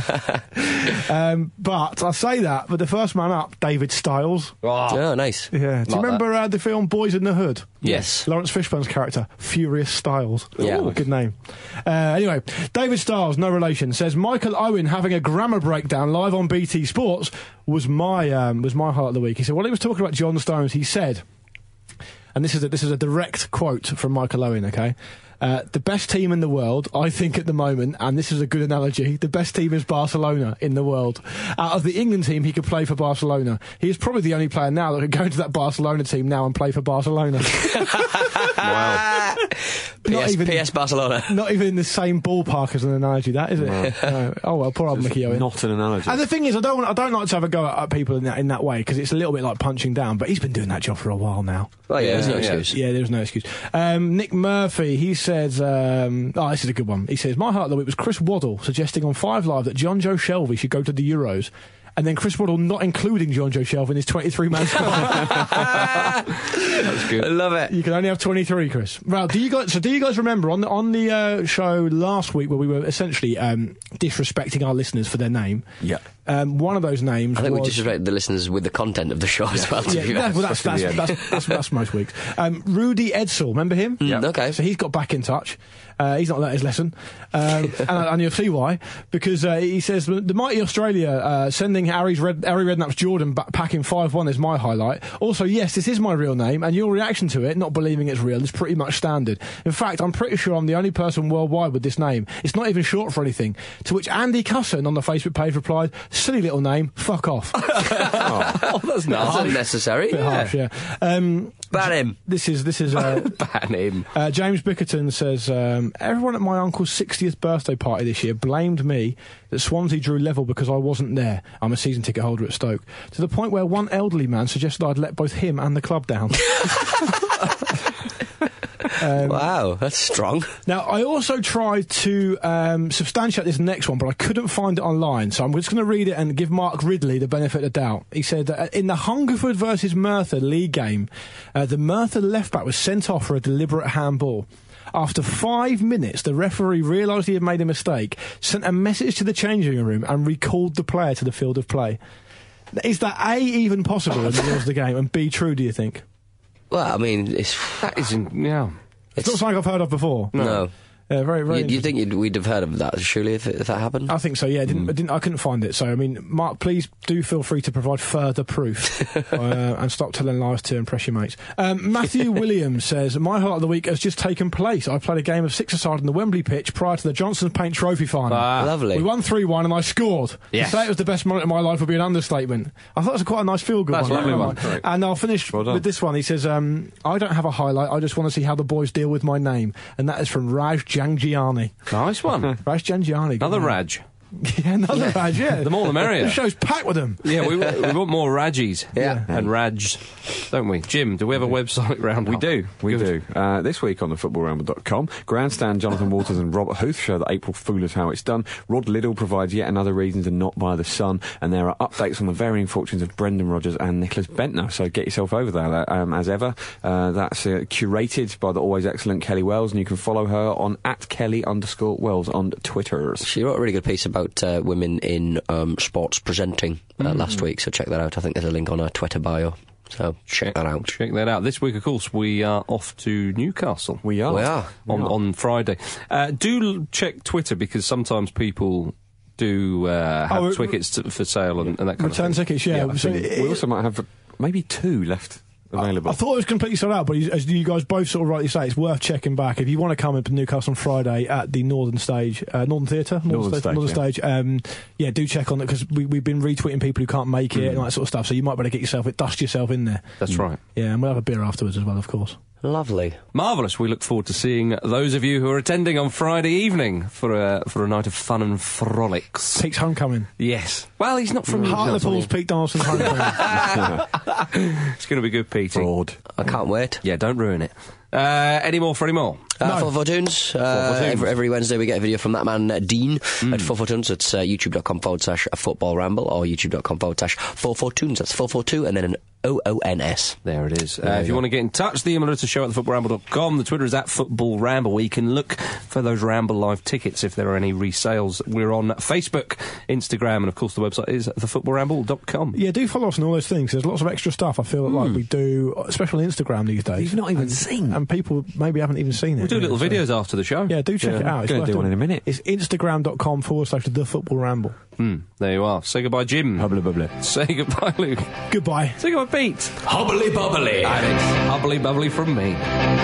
time. But I say that, but the first man up, David Styles. Oh, nice. Yeah. Do you remember the film Boys in the Hood? Yes. Lawrence Fishburne's character, Furious Styles. Yeah. Ooh, good name. Anyway, David Styles, no relation, says Michael Owen having a grammar breakdown live on BT Sports was my highlight of the week. He said, while he was talking about John Stones, he said, and this is a direct quote from Michael Owen, okay? The best team in the world, I think at the moment, and this is a good analogy, the best team is Barcelona in the world. Out of the England team, he could play for Barcelona. He is probably the only player now that could go into that Barcelona team now and play for Barcelona. Wow. PS Barcelona. Not even in the same ballpark as an analogy, that, is it? No. Oh, well, poor old Mickey Owen. Not an analogy. And the thing is, I don't like to have a go at people in that way, because it's a little bit like punching down, but he's been doing that job for a while now. Oh, yeah, there's no excuse. Yeah, there's no excuse. Nick Murphy, he says, this is a good one. He says, my highlight of the week was Chris Waddle suggesting on 5 Live that John Joe Shelby should go to the Euros. And then Chris Waddle not including John Joe Shelby in his 23-man squad. That's good. I love it. You can only have 23, Chris. Well, do you guys remember on the show last week where we were essentially disrespecting our listeners for their name? Yeah. One of those names. I think we disrespected the listeners with the content of the show as well. That's most weeks. Rudy Edsel, remember him? Yeah. Okay. So he's got back in touch. He's not learnt his lesson, and you'll see why. Because he says the mighty Australia sending Harry Redknapp's Jordan packing 5-1 is my highlight. Also, yes, this is my real name, and your reaction to it, not believing it's real, is pretty much standard. In fact, I'm pretty sure I'm the only person worldwide with this name. It's not even short for anything. To which Andy Cusson on the Facebook page replied, "Silly little name, fuck off." That's unnecessary. Bit harsh, yeah. Ban him. This is ban him. James Bickerton says, everyone at my uncle's 60th birthday party this year blamed me that Swansea drew level because I wasn't there. I'm a season ticket holder at Stoke. To the point where one elderly man suggested I'd let both him and the club down. Wow, that's strong. Now, I also tried to substantiate this next one, but I couldn't find it online, so I'm just going to read it and give Mark Ridley the benefit of the doubt. He said that in the Hungerford versus Merthyr league game, the Merthyr left-back was sent off for a deliberate handball. After 5 minutes, the referee realised he had made a mistake, sent a message to the changing room and recalled the player to the field of play. Is that A, even possible in the rules of the game, and B, true, do you think? Well, I mean, that isn't, yeah. It's not something I've heard of before. No. Very, very. You think we'd have heard of that, surely, if that happened? I think so. Yeah, I couldn't find it. So, I mean, Mark, please do feel free to provide further proof and stop telling lies to impress your mates. Matthew Williams says, my highlight of the week has just taken place. I played a game of six-a-side on the Wembley pitch prior to the Johnson Paint Trophy final. Lovely. We won 3-1 and I scored. Yes. To say it was the best moment of my life would be an understatement. I thought it was quite a nice feel-good one. That's a lovely one. And I'll finish with this one. He says, I don't have a highlight. I just want to see how the boys deal with my name. And that is from Raj Jangjiani. Nice one. Raj Jangjiani. Another Raj. Yeah, another Raj, yeah. The more the merrier. The show's packed with them. Yeah, we want more Rajis. Yeah. And Rajs, don't we? Jim, do we have a website roundup? We do. This week on thefootballramble.com, Grandstand, Jonathan Walters and Robert Huth show that April Fool is how it's done. Rod Liddell provides yet another reason to not buy the Sun, and there are updates on the varying fortunes of Brendan Rodgers and Nicholas Bentner, so get yourself over there. As ever, that's curated by the always excellent Kelly Wells, and you can follow her on @Kelly_Wells on Twitter. She wrote a really good piece about women in sports presenting last week, so check that out. I think there's a link on her Twitter bio. So check that out. Check that out. This week, of course, we are off to Newcastle. We are. On Friday. Do check Twitter, because sometimes people do have tickets for sale and that kind of thing. Return tickets, yeah. So we also might have maybe 2 left available. I thought it was completely sold out, but as you guys both sort of rightly say, it's worth checking back. If you want to come into Newcastle on Friday at the Northern Stage, Northern Theatre? Northern Stage. Yeah, do check on it, because we've been retweeting people who can't make it and that sort of stuff, so you might better dust yourself in there. That's right. Yeah, and we'll have a beer afterwards as well, of course. Lovely. Marvellous. We look forward to seeing those of you who are attending on Friday evening for a night of fun and frolics. Pete's homecoming. Yes. Well, he's not from Hartlepool's Pete Donaldson's homecoming. It's going to be good, Pete. Broad. I can't wait. Yeah, don't ruin it. Any more, Freddie Moore? 442s. Every Wednesday we get a video from that man Dean at 442s. It's youtube.com/football ramble or youtube.com/442s. That's 442 and then an OONS. There it is. If you want to get in touch, the email is to show@thefootballramble.com. The Twitter is @footballramble, where you can look for those Ramble Live tickets if there are any resales. We're on Facebook, Instagram, and of course the website is thefootballramble.com. Yeah, do follow us on all those things. There's lots of extra stuff I feel like we do, especially on Instagram these days. You've not even seen. And people maybe haven't even seen it. We do little videos after the show. Yeah, do check it out. We're going to do one in a minute. It's instagram.com/thefootballramble. There you are. Say goodbye, Jim. Hubbly bubbly. Say goodbye, Luke. Goodbye. Say goodbye, Pete. Hubbly bubbly. Alex. Hubbly bubbly from me.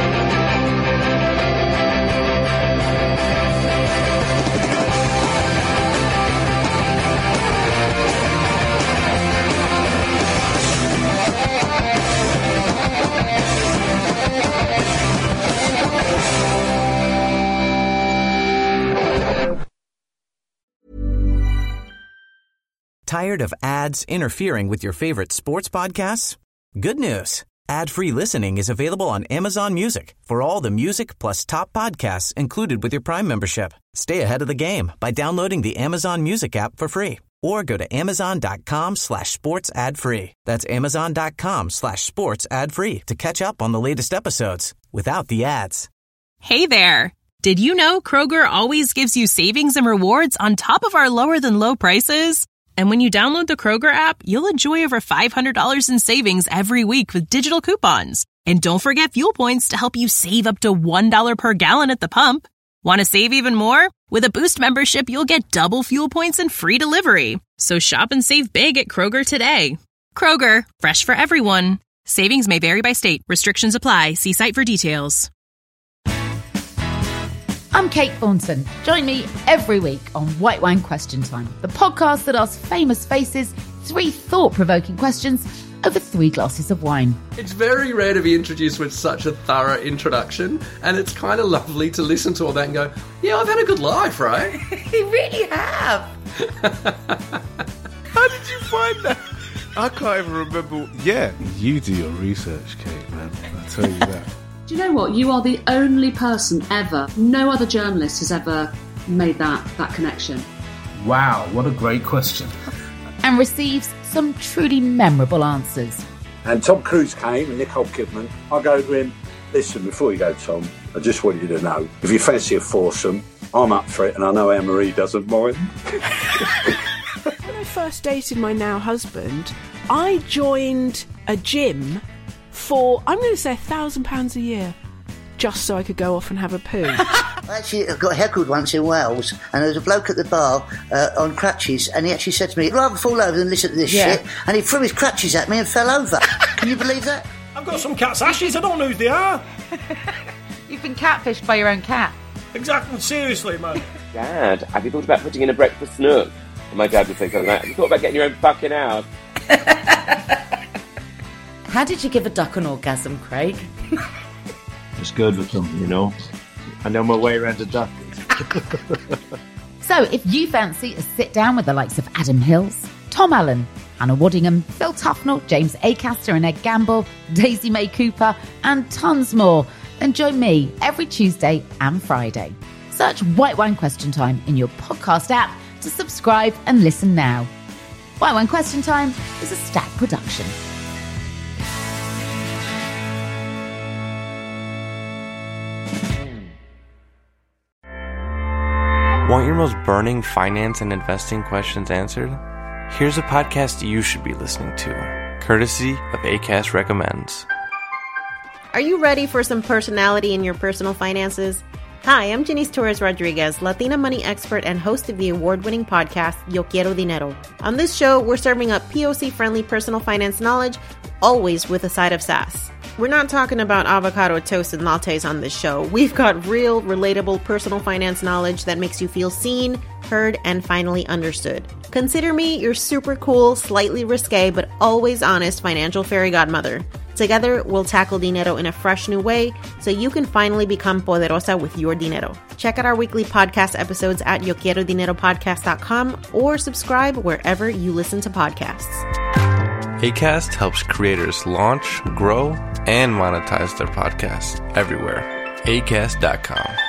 Tired of ads interfering with your favorite sports podcasts? Good news. Ad-free listening is available on Amazon Music for all the music plus top podcasts included with your Prime membership. Stay ahead of the game by downloading the Amazon Music app for free or go to amazon.com/sports ad free. That's amazon.com/sports ad free to catch up on the latest episodes without the ads. Hey there. Did you know Kroger always gives you savings and rewards on top of our lower than low prices? And when you download the Kroger app, you'll enjoy over $500 in savings every week with digital coupons. And don't forget fuel points to help you save up to $1 per gallon at the pump. Want to save even more? With a Boost membership, you'll get double fuel points and free delivery. So shop and save big at Kroger today. Kroger, fresh for everyone. Savings may vary by state. Restrictions apply. See site for details. I'm Kate Thornton. Join me every week on White Wine Question Time, the podcast that asks famous faces 3 thought-provoking questions over 3 glasses of wine. It's very rare to be introduced with such a thorough introduction, and it's kind of lovely to listen to all that and go, yeah, I've had a good life, right? You really have. How did you find that? I can't even remember. Yeah, you do your research, Kate, man. I tell you that. Do you know what? You are the only person ever, no other journalist has ever made that connection. Wow, what a great question. And receives some truly memorable answers. And Tom Cruise came and Nicole Kidman. I go to him, listen, before you go, Tom, I just want you to know, if you fancy a foursome, I'm up for it, and I know Anne-Marie doesn't mind. When I first dated my now husband, I joined a gym for, I'm going to say £1,000 a year, just so I could go off and have a poo. Actually, I got heckled once in Wales, and there was a bloke at the bar on crutches, and he actually said to me, "I'd rather fall over than listen to this shit," and he threw his crutches at me and fell over. Can you believe that? I've got some cat's ashes, I don't know who they are. You've been catfished by your own cat. Exactly, seriously, man. Dad, have you thought about putting in a breakfast nook? And my dad would say something like, have you thought about getting your own fucking house? How did you give a duck an orgasm, Craig? Just good with them, you know. I know my way around a duck. So if you fancy a sit down with the likes of Adam Hills, Tom Allen, Hannah Waddingham, Phil Tufnell, James Acaster and Ed Gamble, Daisy May Cooper and tons more, then join me every Tuesday and Friday. Search White Wine Question Time in your podcast app to subscribe and listen now. White Wine Question Time is a Stack production. Want your most burning finance and investing questions answered? Here's a podcast you should be listening to, courtesy of Acast Recommends. Are you ready for some personality in your personal finances? Hi, I'm Janice Torres Rodriguez, Latina money expert and host of the award-winning podcast, Yo Quiero Dinero. On this show, we're serving up POC-friendly personal finance knowledge, always with a side of sass. We're not talking about avocado toast and lattes on this show. We've got real, relatable personal finance knowledge that makes you feel seen, heard, and finally understood. Consider me your super cool, slightly risque, but always honest financial fairy godmother. Together, we'll tackle dinero in a fresh new way so you can finally become poderosa with your dinero. Check out our weekly podcast episodes at YoQuieroDineroPodcast.com or subscribe wherever you listen to podcasts. Acast helps creators launch, grow, and monetize their podcasts everywhere. Acast.com.